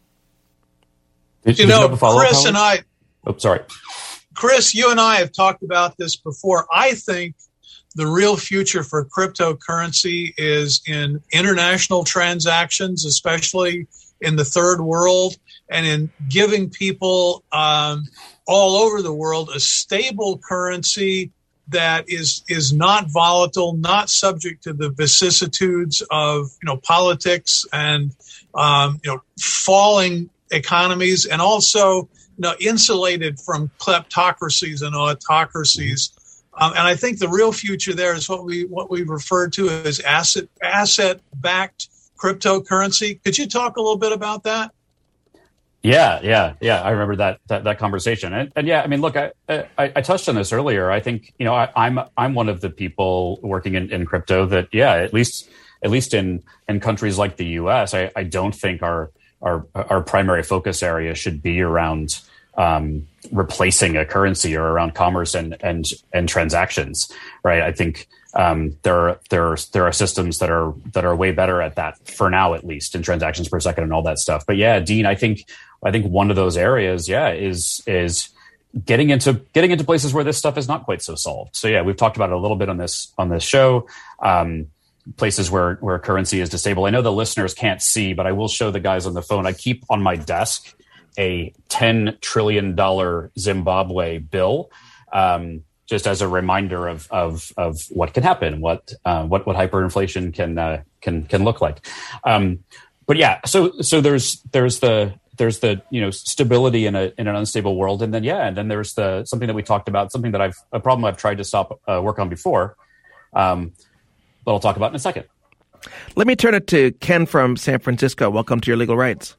Speaker 2: Did, you did know, you Chris Howard? and I...
Speaker 3: Oh, sorry.
Speaker 2: Chris, you and I have talked about this before. I think the real future for cryptocurrency is in international transactions, especially in the third world, and in giving people um, all over the world a stable currency that is is not volatile, not subject to the vicissitudes of you know politics and um, you know falling economies, and also you know insulated from kleptocracies and autocracies. Um, and I think the real future there is what we what we refer to as asset asset backed cryptocurrency. Could you talk a little bit about that?
Speaker 3: Yeah, yeah, yeah. I remember that that, that conversation, and, and yeah, I mean, look, I, I I touched on this earlier. I think you know I, I'm I'm one of the people working in, in crypto that yeah, at least at least in in countries like the U S, I, I don't think our our our primary focus area should be around Um, replacing a currency or around commerce and and and transactions, right? I think um, there are there are there are systems that are that are way better at that for now, at least in transactions per second and all that stuff. But yeah, Dean, I think I think one of those areas, yeah, is is getting into getting into places where this stuff is not quite so solved. So yeah, we've talked about it a little bit on this on this show. Um, places where where currency is disabled. I know the listeners can't see, but I will show the guys on the phone. I keep on my desk a ten trillion dollars Zimbabwe bill, um, just as a reminder of of of what can happen, what uh, what what hyperinflation can uh, can can look like. Um, but yeah, so so there's there's the there's the you know stability in a in an unstable world, and then yeah, and then there's the something that we talked about, something that I've a problem I've tried to stop uh, work on before, um, that I'll talk about in a second.
Speaker 1: Let me turn it to Ken from San Francisco. Welcome to Your Legal Rights.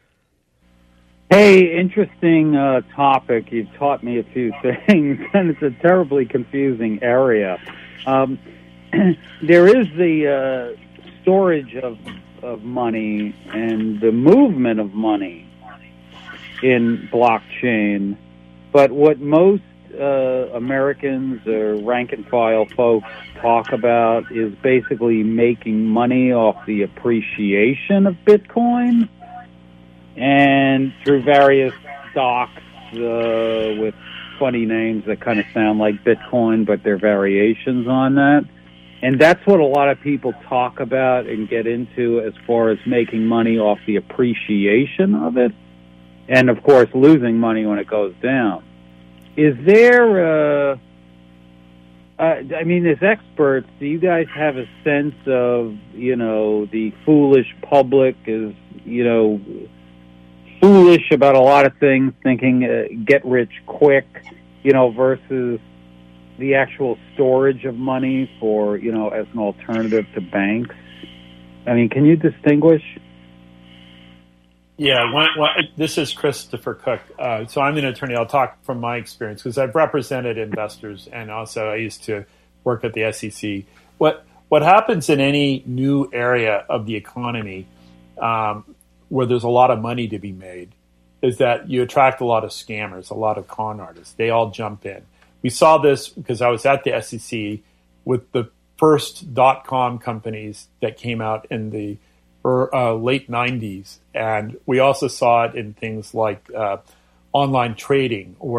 Speaker 7: Hey, interesting uh, topic. You've taught me a few things, and it's a terribly confusing area. Um, there is the uh, storage of, of money and the movement of money in blockchain, but what most uh, Americans or rank-and-file folks talk about is basically making money off the appreciation of Bitcoin. And through various docs uh, with funny names that kind of sound like Bitcoin, but they're variations on that. And that's what a lot of people talk about and get into as far as making money off the appreciation of it. And, of course, losing money when it goes down. Is there, uh, uh, I mean, as experts, do you guys have a sense of, you know, the foolish public is, you know, foolish about a lot of things, thinking uh, get rich quick, you know, versus the actual storage of money for, you know, as an alternative to banks? I mean, can you distinguish?
Speaker 4: Yeah, one, one, this is Christopher Cook. Uh, so I'm an attorney. I'll talk from my experience because I've represented investors, and also I used to work at the S E C. What what happens in any new area of the economy um, where there's a lot of money to be made is that you attract a lot of scammers, a lot of con artists. They all jump in. We saw this because I was at the S E C with the first dot-com companies that came out in the uh, late nineties. And we also saw it in things like uh, online trading, where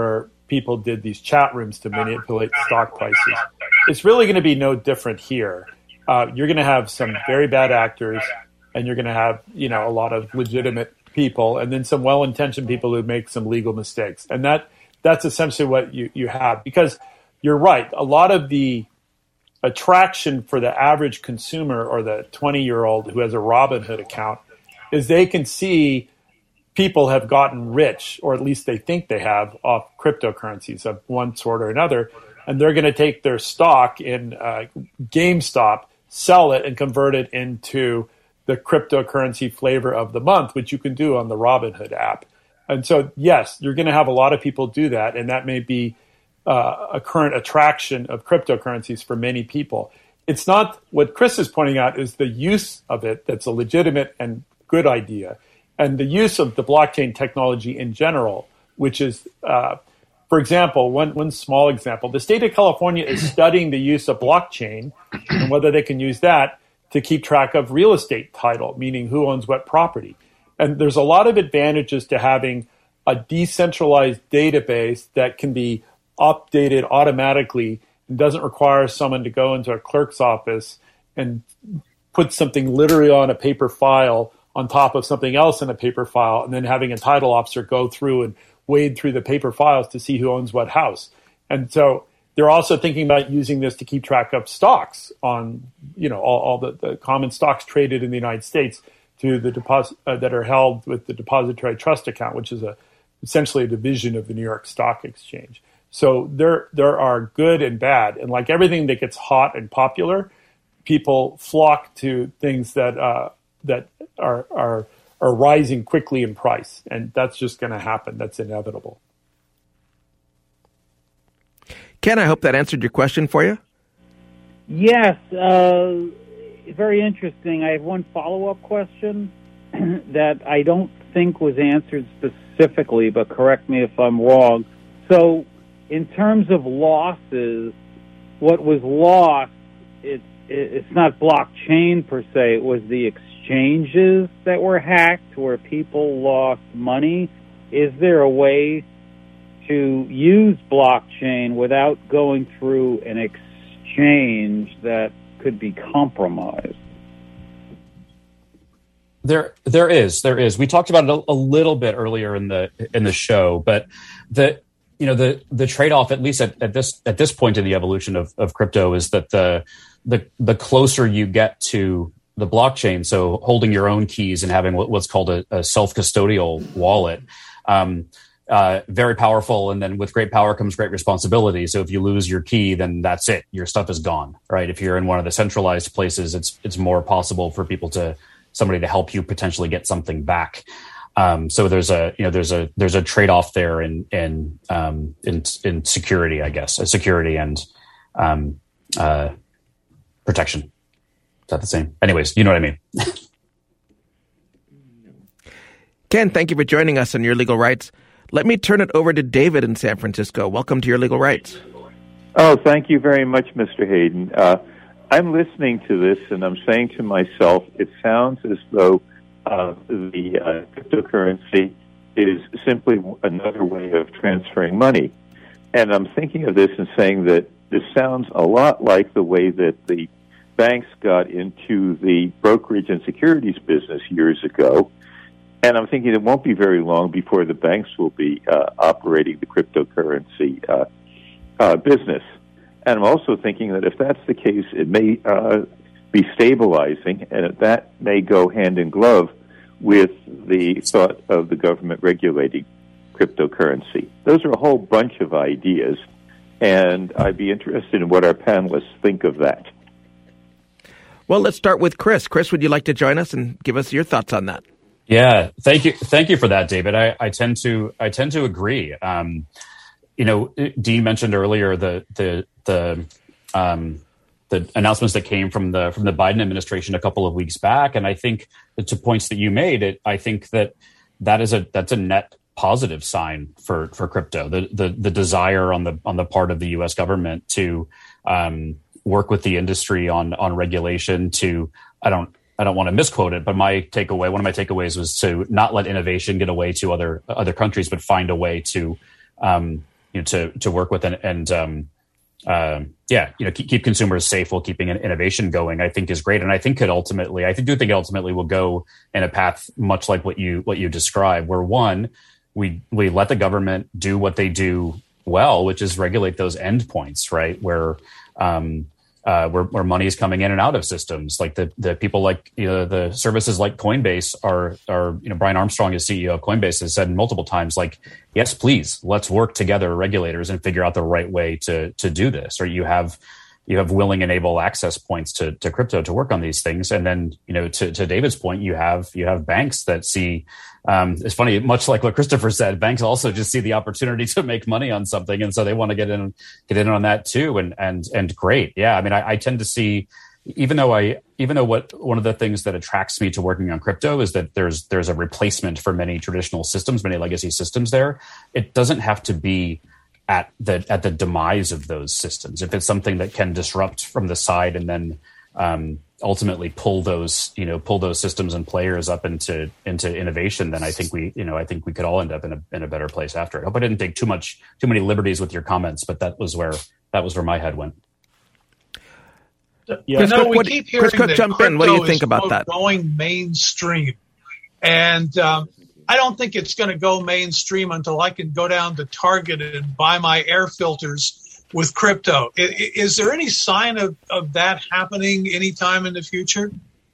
Speaker 4: people did these chat rooms to manipulate stock prices. It's really going to be no different here. Uh, you're going to have some very bad actors, and you're going to have, you know, a lot of legitimate people, and then some well-intentioned people who make some legal mistakes. And that that's essentially what you, you have. Because you're right, a lot of the attraction for the average consumer or the twenty-year-old who has a Robinhood account is they can see people have gotten rich, or at least they think they have, off cryptocurrencies of one sort or another, and they're going to take their stock in uh, GameStop, sell it, and convert it into the cryptocurrency flavor of the month, which you can do on the Robinhood app. And so, yes, you're going to have a lot of people do that, and that may be uh, a current attraction of cryptocurrencies for many people. It's not, what Chris is pointing out is the use of it that's a legitimate and good idea, and the use of the blockchain technology in general, which is, uh, for example, one, one small example, the state of California is studying the use of blockchain and whether they can use that to keep track of real estate title, meaning who owns what property. And there's a lot of advantages to having a decentralized database that can be updated automatically and doesn't require someone to go into a clerk's office and put something literally on a paper file on top of something else in a paper file, and then having a title officer go through and wade through the paper files to see who owns what house. And so they're also thinking about using this to keep track of stocks on, you know, all, all the, the common stocks traded in the United States to the deposit uh, that are held with the depository trust account, which is a essentially a division of the New York Stock Exchange. So there there are good and bad, and like everything that gets hot and popular, people flock to things that uh, that are are are rising quickly in price, and that's just going to happen. That's inevitable.
Speaker 1: Ken, I hope that answered your question for you.
Speaker 7: Yes, uh, very interesting. I have one follow-up question that I don't think was answered specifically, but correct me if I'm wrong. So, in terms of losses, what was lost, it, it, it's not blockchain per se, it was the exchanges that were hacked where people lost money. Is there a way to use blockchain without going through an exchange that could be compromised?
Speaker 3: There, there is, there is. We talked about it a, a little bit earlier in the in the show, but the you know the the trade off, at least at, at this at this point in the evolution of, of crypto, is that the the the closer you get to the blockchain, so holding your own keys and having what, what's called a, a self custodial wallet. Um, Uh, very powerful, and then with great power comes great responsibility. So if you lose your key, then that's it. Your stuff is gone, right? If you're in one of the centralized places, it's it's more possible for people to somebody to help you potentially get something back. Um, so there's a you know there's a there's a trade off there in in um, in in security, I guess, uh, security and um, uh, protection. Is that the same? Anyways, you know what I mean.
Speaker 1: Ken, thank you for joining us on Your Legal Rights. Let me turn it over to David in San Francisco. Welcome to Your Legal Rights.
Speaker 8: Oh, thank you very much, Mister Hayden. Uh, I'm listening to this, and I'm saying to myself, it sounds as though uh, the uh, cryptocurrency is simply another way of transferring money. And I'm thinking of this and saying that this sounds a lot like the way that the banks got into the brokerage and securities business years ago. And I'm thinking it won't be very long before the banks will be uh, operating the cryptocurrency uh, uh, business. And I'm also thinking that if that's the case, it may uh, be stabilizing, and that may go hand in glove with the thought of the government regulating cryptocurrency. Those are a whole bunch of ideas, and I'd be interested in what our panelists think of that.
Speaker 1: Well, let's start with Chris. Chris, would you like to join us and give us your thoughts on that?
Speaker 3: Yeah, thank you, thank you for that, David. I, I tend to, I tend to agree. Um, you know, Dean mentioned earlier the the the um, the announcements that came from the from the Biden administration a couple of weeks back, and I think to points that you made, it I think that that is a that's a net positive sign for for crypto. The the the desire on the on the part of the U S government to um, work with the industry on on regulation. To I don't. I don't want to misquote it, but my takeaway, one of my takeaways was to not let innovation get away to other other countries, but find a way to um, you know, to to work with and, and um, uh, yeah, you know, keep, keep consumers safe while keeping an innovation going, I think is great. And I think could ultimately, I do think it ultimately will go in a path much like what you what you described, where one, we we let the government do what they do well, which is regulate those endpoints, right? Where um, Uh, where, where money is coming in and out of systems, like the the people like you know the services like Coinbase are are you know Brian Armstrong, as C E O of Coinbase, has said multiple times, like, yes, please, let's work together, regulators, and figure out the right way to to do this. Or you have you have willing enable access points to to crypto to work on these things, and then you know to to David's point, you have you have banks that see. Um, it's funny, much like what Christopher said, banks also just see the opportunity to make money on something. And so they want to get in, get in on that too. And, and, and great. Yeah. I mean, I, I tend to see, even though I, even though what, one of the things that attracts me to working on crypto is that there's, there's a replacement for many traditional systems, many legacy systems there. It doesn't have to be at the, at the demise of those systems. If it's something that can disrupt from the side and then, um, ultimately pull those, you know, pull those systems and players up into into innovation, then I think we, you know, I think we could all end up in a in a better place after it. I hope I didn't take too much too many liberties with your comments, but that was where that was where my head went.
Speaker 2: Yeah,
Speaker 1: Chris
Speaker 2: no,
Speaker 1: Cook,
Speaker 2: we
Speaker 1: what,
Speaker 2: keep hearing
Speaker 1: Chris Cook,
Speaker 2: that
Speaker 1: jump in. What do you think
Speaker 2: is,
Speaker 1: about
Speaker 2: quote,
Speaker 1: that?
Speaker 2: Going mainstream, and um, I don't think it's going to go mainstream until I can go down to Target and buy my air filters with crypto. Is, is there any sign of, of that happening anytime in the future?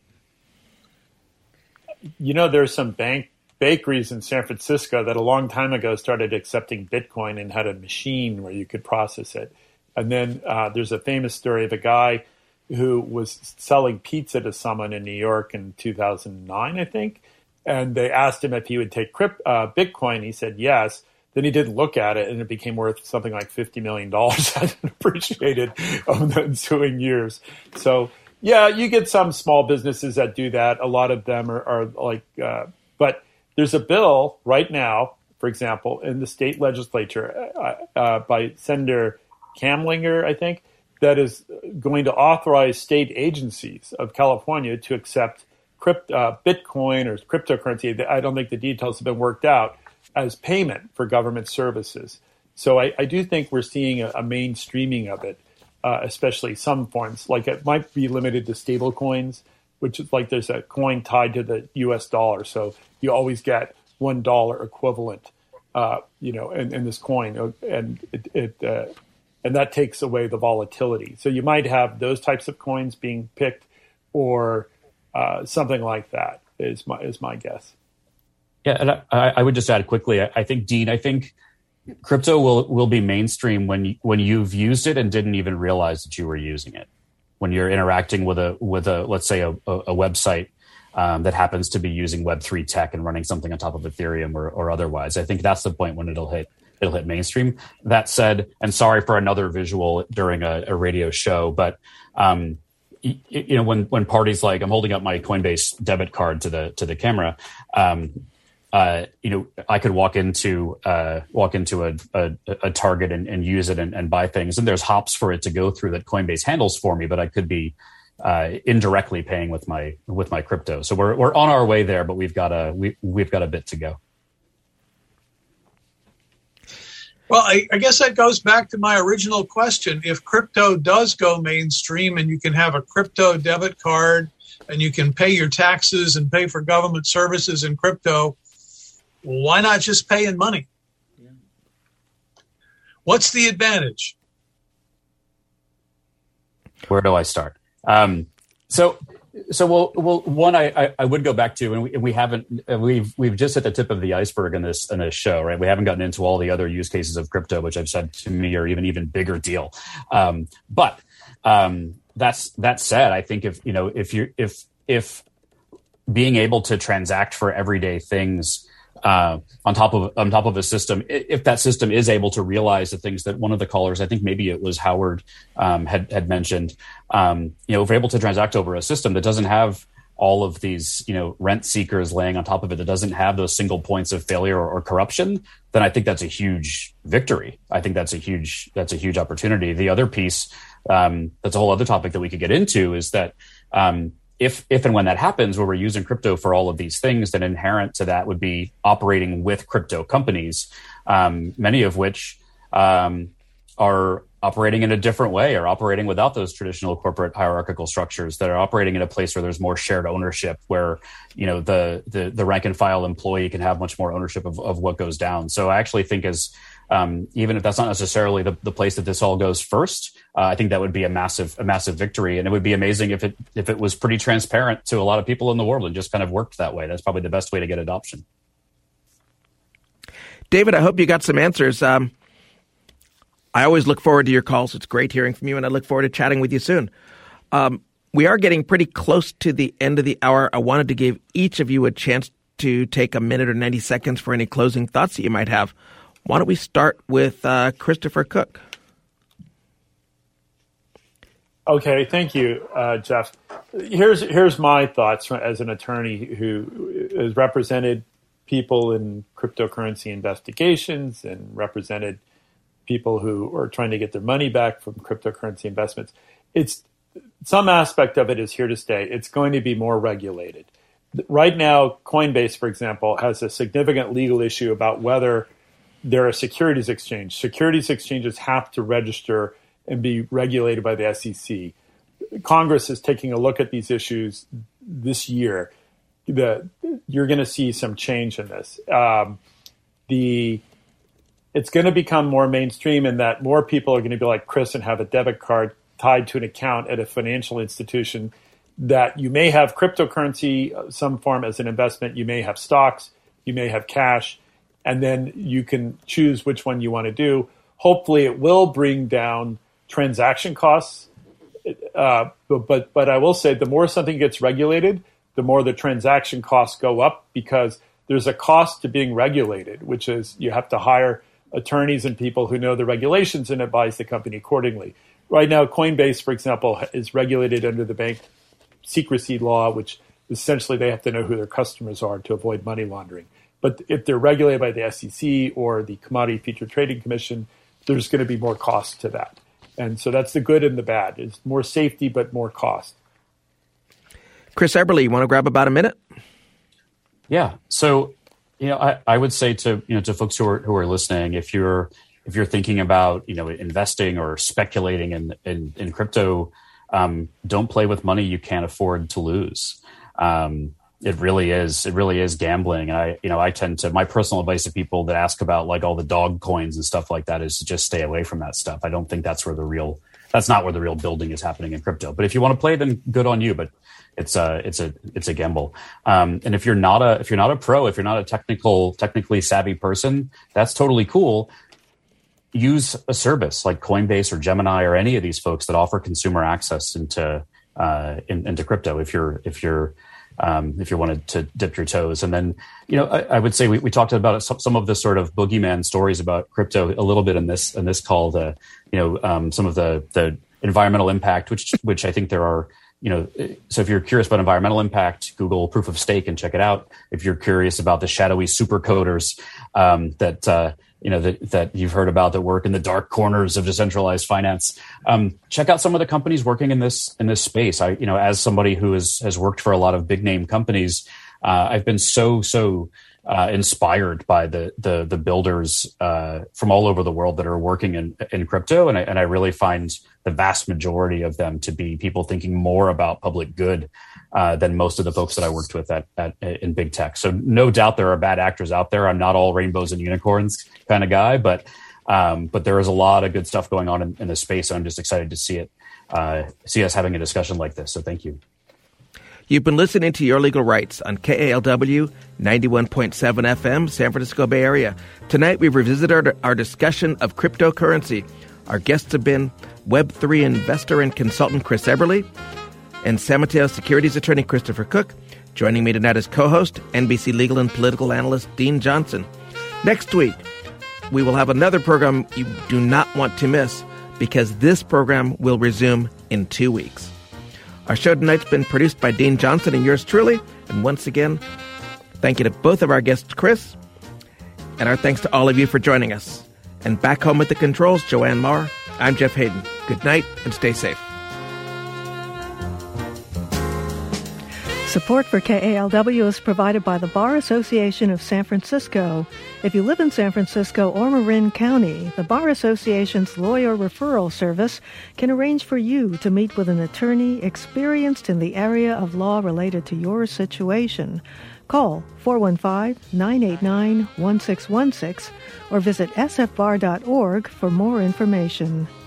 Speaker 4: You know, there's some bank bakeries in San Francisco that a long time ago started accepting Bitcoin and had a machine where you could process it. And then uh, there's a famous story of a guy who was selling pizza to someone in New York in two thousand nine, I think. And they asked him if he would take crypt, uh, Bitcoin. He said yes. Then he didn't look at it, and it became worth something like fifty million dollars. That appreciated over the ensuing years. So, yeah, you get some small businesses that do that. A lot of them are, are like, uh, but there's a bill right now, for example, in the state legislature uh, uh, by Senator Kamlinger, I think, that is going to authorize state agencies of California to accept crypt, uh, Bitcoin or cryptocurrency. I don't think the details have been worked out, as payment for government services. So I, I do think we're seeing a, a mainstreaming of it, uh, especially some forms. Like it might be limited to stable coins, which is like there's a coin tied to the U S dollar. So you always get one dollar equivalent, uh, you know, in, in this coin. And it, it uh, and that takes away the volatility. So you might have those types of coins being picked, or uh, something like that is my is my guess.
Speaker 3: Yeah, and I, I would just add quickly. I, I think, Dean, I think crypto will will be mainstream when you, when you've used it and didn't even realize that you were using it. When you're interacting with a with a let's say a, a, a website um, that happens to be using Web three tech and running something on top of Ethereum or, or otherwise, I think that's the point when it'll hit it'll hit mainstream. That said, and sorry for another visual during a, a radio show, but um, you, you know when when parties like I'm holding up my Coinbase debit card to the to the camera. Um, Uh, you know, I could walk into uh, walk into a, a, a Target and, and use it and, and buy things, and there's hops for it to go through that Coinbase handles for me. But I could be uh, indirectly paying with my with my crypto. So we're we're on our way there, but we've got a we we've got a bit to go.
Speaker 2: Well, I, I guess that goes back to my original question. If crypto does go mainstream, and you can have a crypto debit card, and you can pay your taxes and pay for government services in crypto, why not just pay in money? Yeah. What's the advantage?
Speaker 3: Where do I start? Um, so, so well, well, one I, I, I would go back to, and we, and we haven't, we've we've just hit the tip of the iceberg in this in this show, right? We haven't gotten into all the other use cases of crypto, which I've said to me are even even bigger deal. Um, but um, that's that said, I think if you know if you if if being able to transact for everyday things Uh, on top of on top of a system, if that system is able to realize the things that one of the callers, I think maybe it was Howard, um, had had mentioned, um, you know, if we're able to transact over a system that doesn't have all of these, you know, rent seekers laying on top of it, that doesn't have those single points of failure or, or corruption, then I think that's a huge victory. I think that's a huge that's a huge opportunity. The other piece, um, that's a whole other topic that we could get into, is that um, If if and when that happens, where we're using crypto for all of these things, then inherent to that would be operating with crypto companies, um, many of which um, are operating in a different way, or operating without those traditional corporate hierarchical structures, that are operating in a place where there's more shared ownership, where, you know, the the, the rank and file employee can have much more ownership of, of what goes down. So I actually think as um, even if that's not necessarily the, the place that this all goes first, uh, I think that would be a massive a massive victory. And it would be amazing if it if it was pretty transparent to a lot of people in the world and just kind of worked that way. That's probably the best way to get adoption.
Speaker 1: David, I hope you got some answers. Um, I always look forward to your calls. It's great hearing from you, and I look forward to chatting with you soon. Um, we are getting pretty close to the end of the hour. I wanted to give each of you a chance to take a minute or ninety seconds for any closing thoughts that you might have. Why don't we start with uh, Christopher Cook?
Speaker 4: Okay, thank you, uh, Jeff. Here's here's my thoughts as an attorney who has represented people in cryptocurrency investigations and represented people who are trying to get their money back from cryptocurrency investments. It's some aspect of it is here to stay. It's going to be more regulated. Right now, Coinbase, for example, has a significant legal issue about whether they're a securities exchange. Securities exchanges have to register and be regulated by the S E C. Congress is taking a look at these issues this year. The, you're going to see some change in this. Um, the It's going to become more mainstream in that more people are going to be like Chris and have a debit card tied to an account at a financial institution, that you may have cryptocurrency, some form as an investment, you may have stocks, you may have cash, and then you can choose which one you want to do. Hopefully it will bring down transaction costs. Uh, but, but, but I will say the more something gets regulated, the more the transaction costs go up, because there's a cost to being regulated, which is you have to hire attorneys and people who know the regulations and advise the company accordingly. Right now, Coinbase, for example, is regulated under the bank secrecy law, which essentially they have to know who their customers are to avoid money laundering. But if they're regulated by the S E C or the Commodity Futures Trading Commission, there's going to be more cost to that. And so that's the good and the bad. It's more safety, but more cost.
Speaker 1: Chris Eberly, you want to grab about a minute?
Speaker 3: Yeah. So, you know, I, I would say to, you know, to folks who are, who are listening, if you're, if you're thinking about, you know, investing or speculating in, in, in crypto, um, don't play with money you can't afford to lose. Um, it really is, it really is gambling. And I, you know, I tend to, my personal advice to people that ask about like all the dog coins and stuff like that is to just stay away from that stuff. I don't think that's where the real, that's not where the real building is happening in crypto. But if you want to play, then good on you. But it's a, it's a, it's a gamble. Um, and if you're not a, if you're not a pro, if you're not a technical, technically savvy person, that's totally cool. Use a service like Coinbase or Gemini or any of these folks that offer consumer access into, uh, in, into crypto. If you're, if you're, um, if you wanted to dip your toes. And then, you know, I, I would say we, we talked about some, some of the sort of boogeyman stories about crypto a little bit in this, in this call, the, you know, um, some of the, the environmental impact, which, which I think there are, you know, so if you're curious about environmental impact, Google proof of stake and check it out. If you're curious about the shadowy supercoders, um, that, uh, you know, that, that you've heard about that work in the dark corners of decentralized finance. Um, check out some of the companies working in this, in this space. I, you know, as somebody who has, has worked for a lot of big name companies, uh, I've been so, so, uh, inspired by the, the, the builders, uh, from all over the world that are working in, in crypto. And I, and I really find the vast majority of them to be people thinking more about public good, uh, than most of the folks that I worked with at, at, in big tech. So no doubt there are bad actors out there. I'm not all rainbows and unicorns kind of guy, but, um, but there is a lot of good stuff going on in, in this space. And I'm just excited to see it, uh, see us having a discussion like this. So thank you.
Speaker 1: You've been listening to Your Legal Rights on K A L W ninety-one point seven F M, San Francisco Bay Area. Tonight, we've revisited our, our discussion of cryptocurrency. Our guests have been Web three investor and consultant Chris Eberly and San Mateo securities attorney Christopher Cook. Joining me tonight as co-host, N B C legal and political analyst Dean Johnson. Next week, we will have another program you do not want to miss, because this program will resume in two weeks. Our show tonight's been produced by Dean Johnson and yours truly. And once again, thank you to both of our guests, Chris, and our thanks to all of you for joining us. And back home at the controls, Joanne Marr, I'm Jeff Hayden. Good night and stay safe.
Speaker 5: Support for K A L W is provided by the Bar Association of San Francisco. If you live in San Francisco or Marin County, the Bar Association's lawyer referral service can arrange for you to meet with an attorney experienced in the area of law related to your situation. Call four one five, nine eight nine, one six one six or visit s f bar dot org for more information.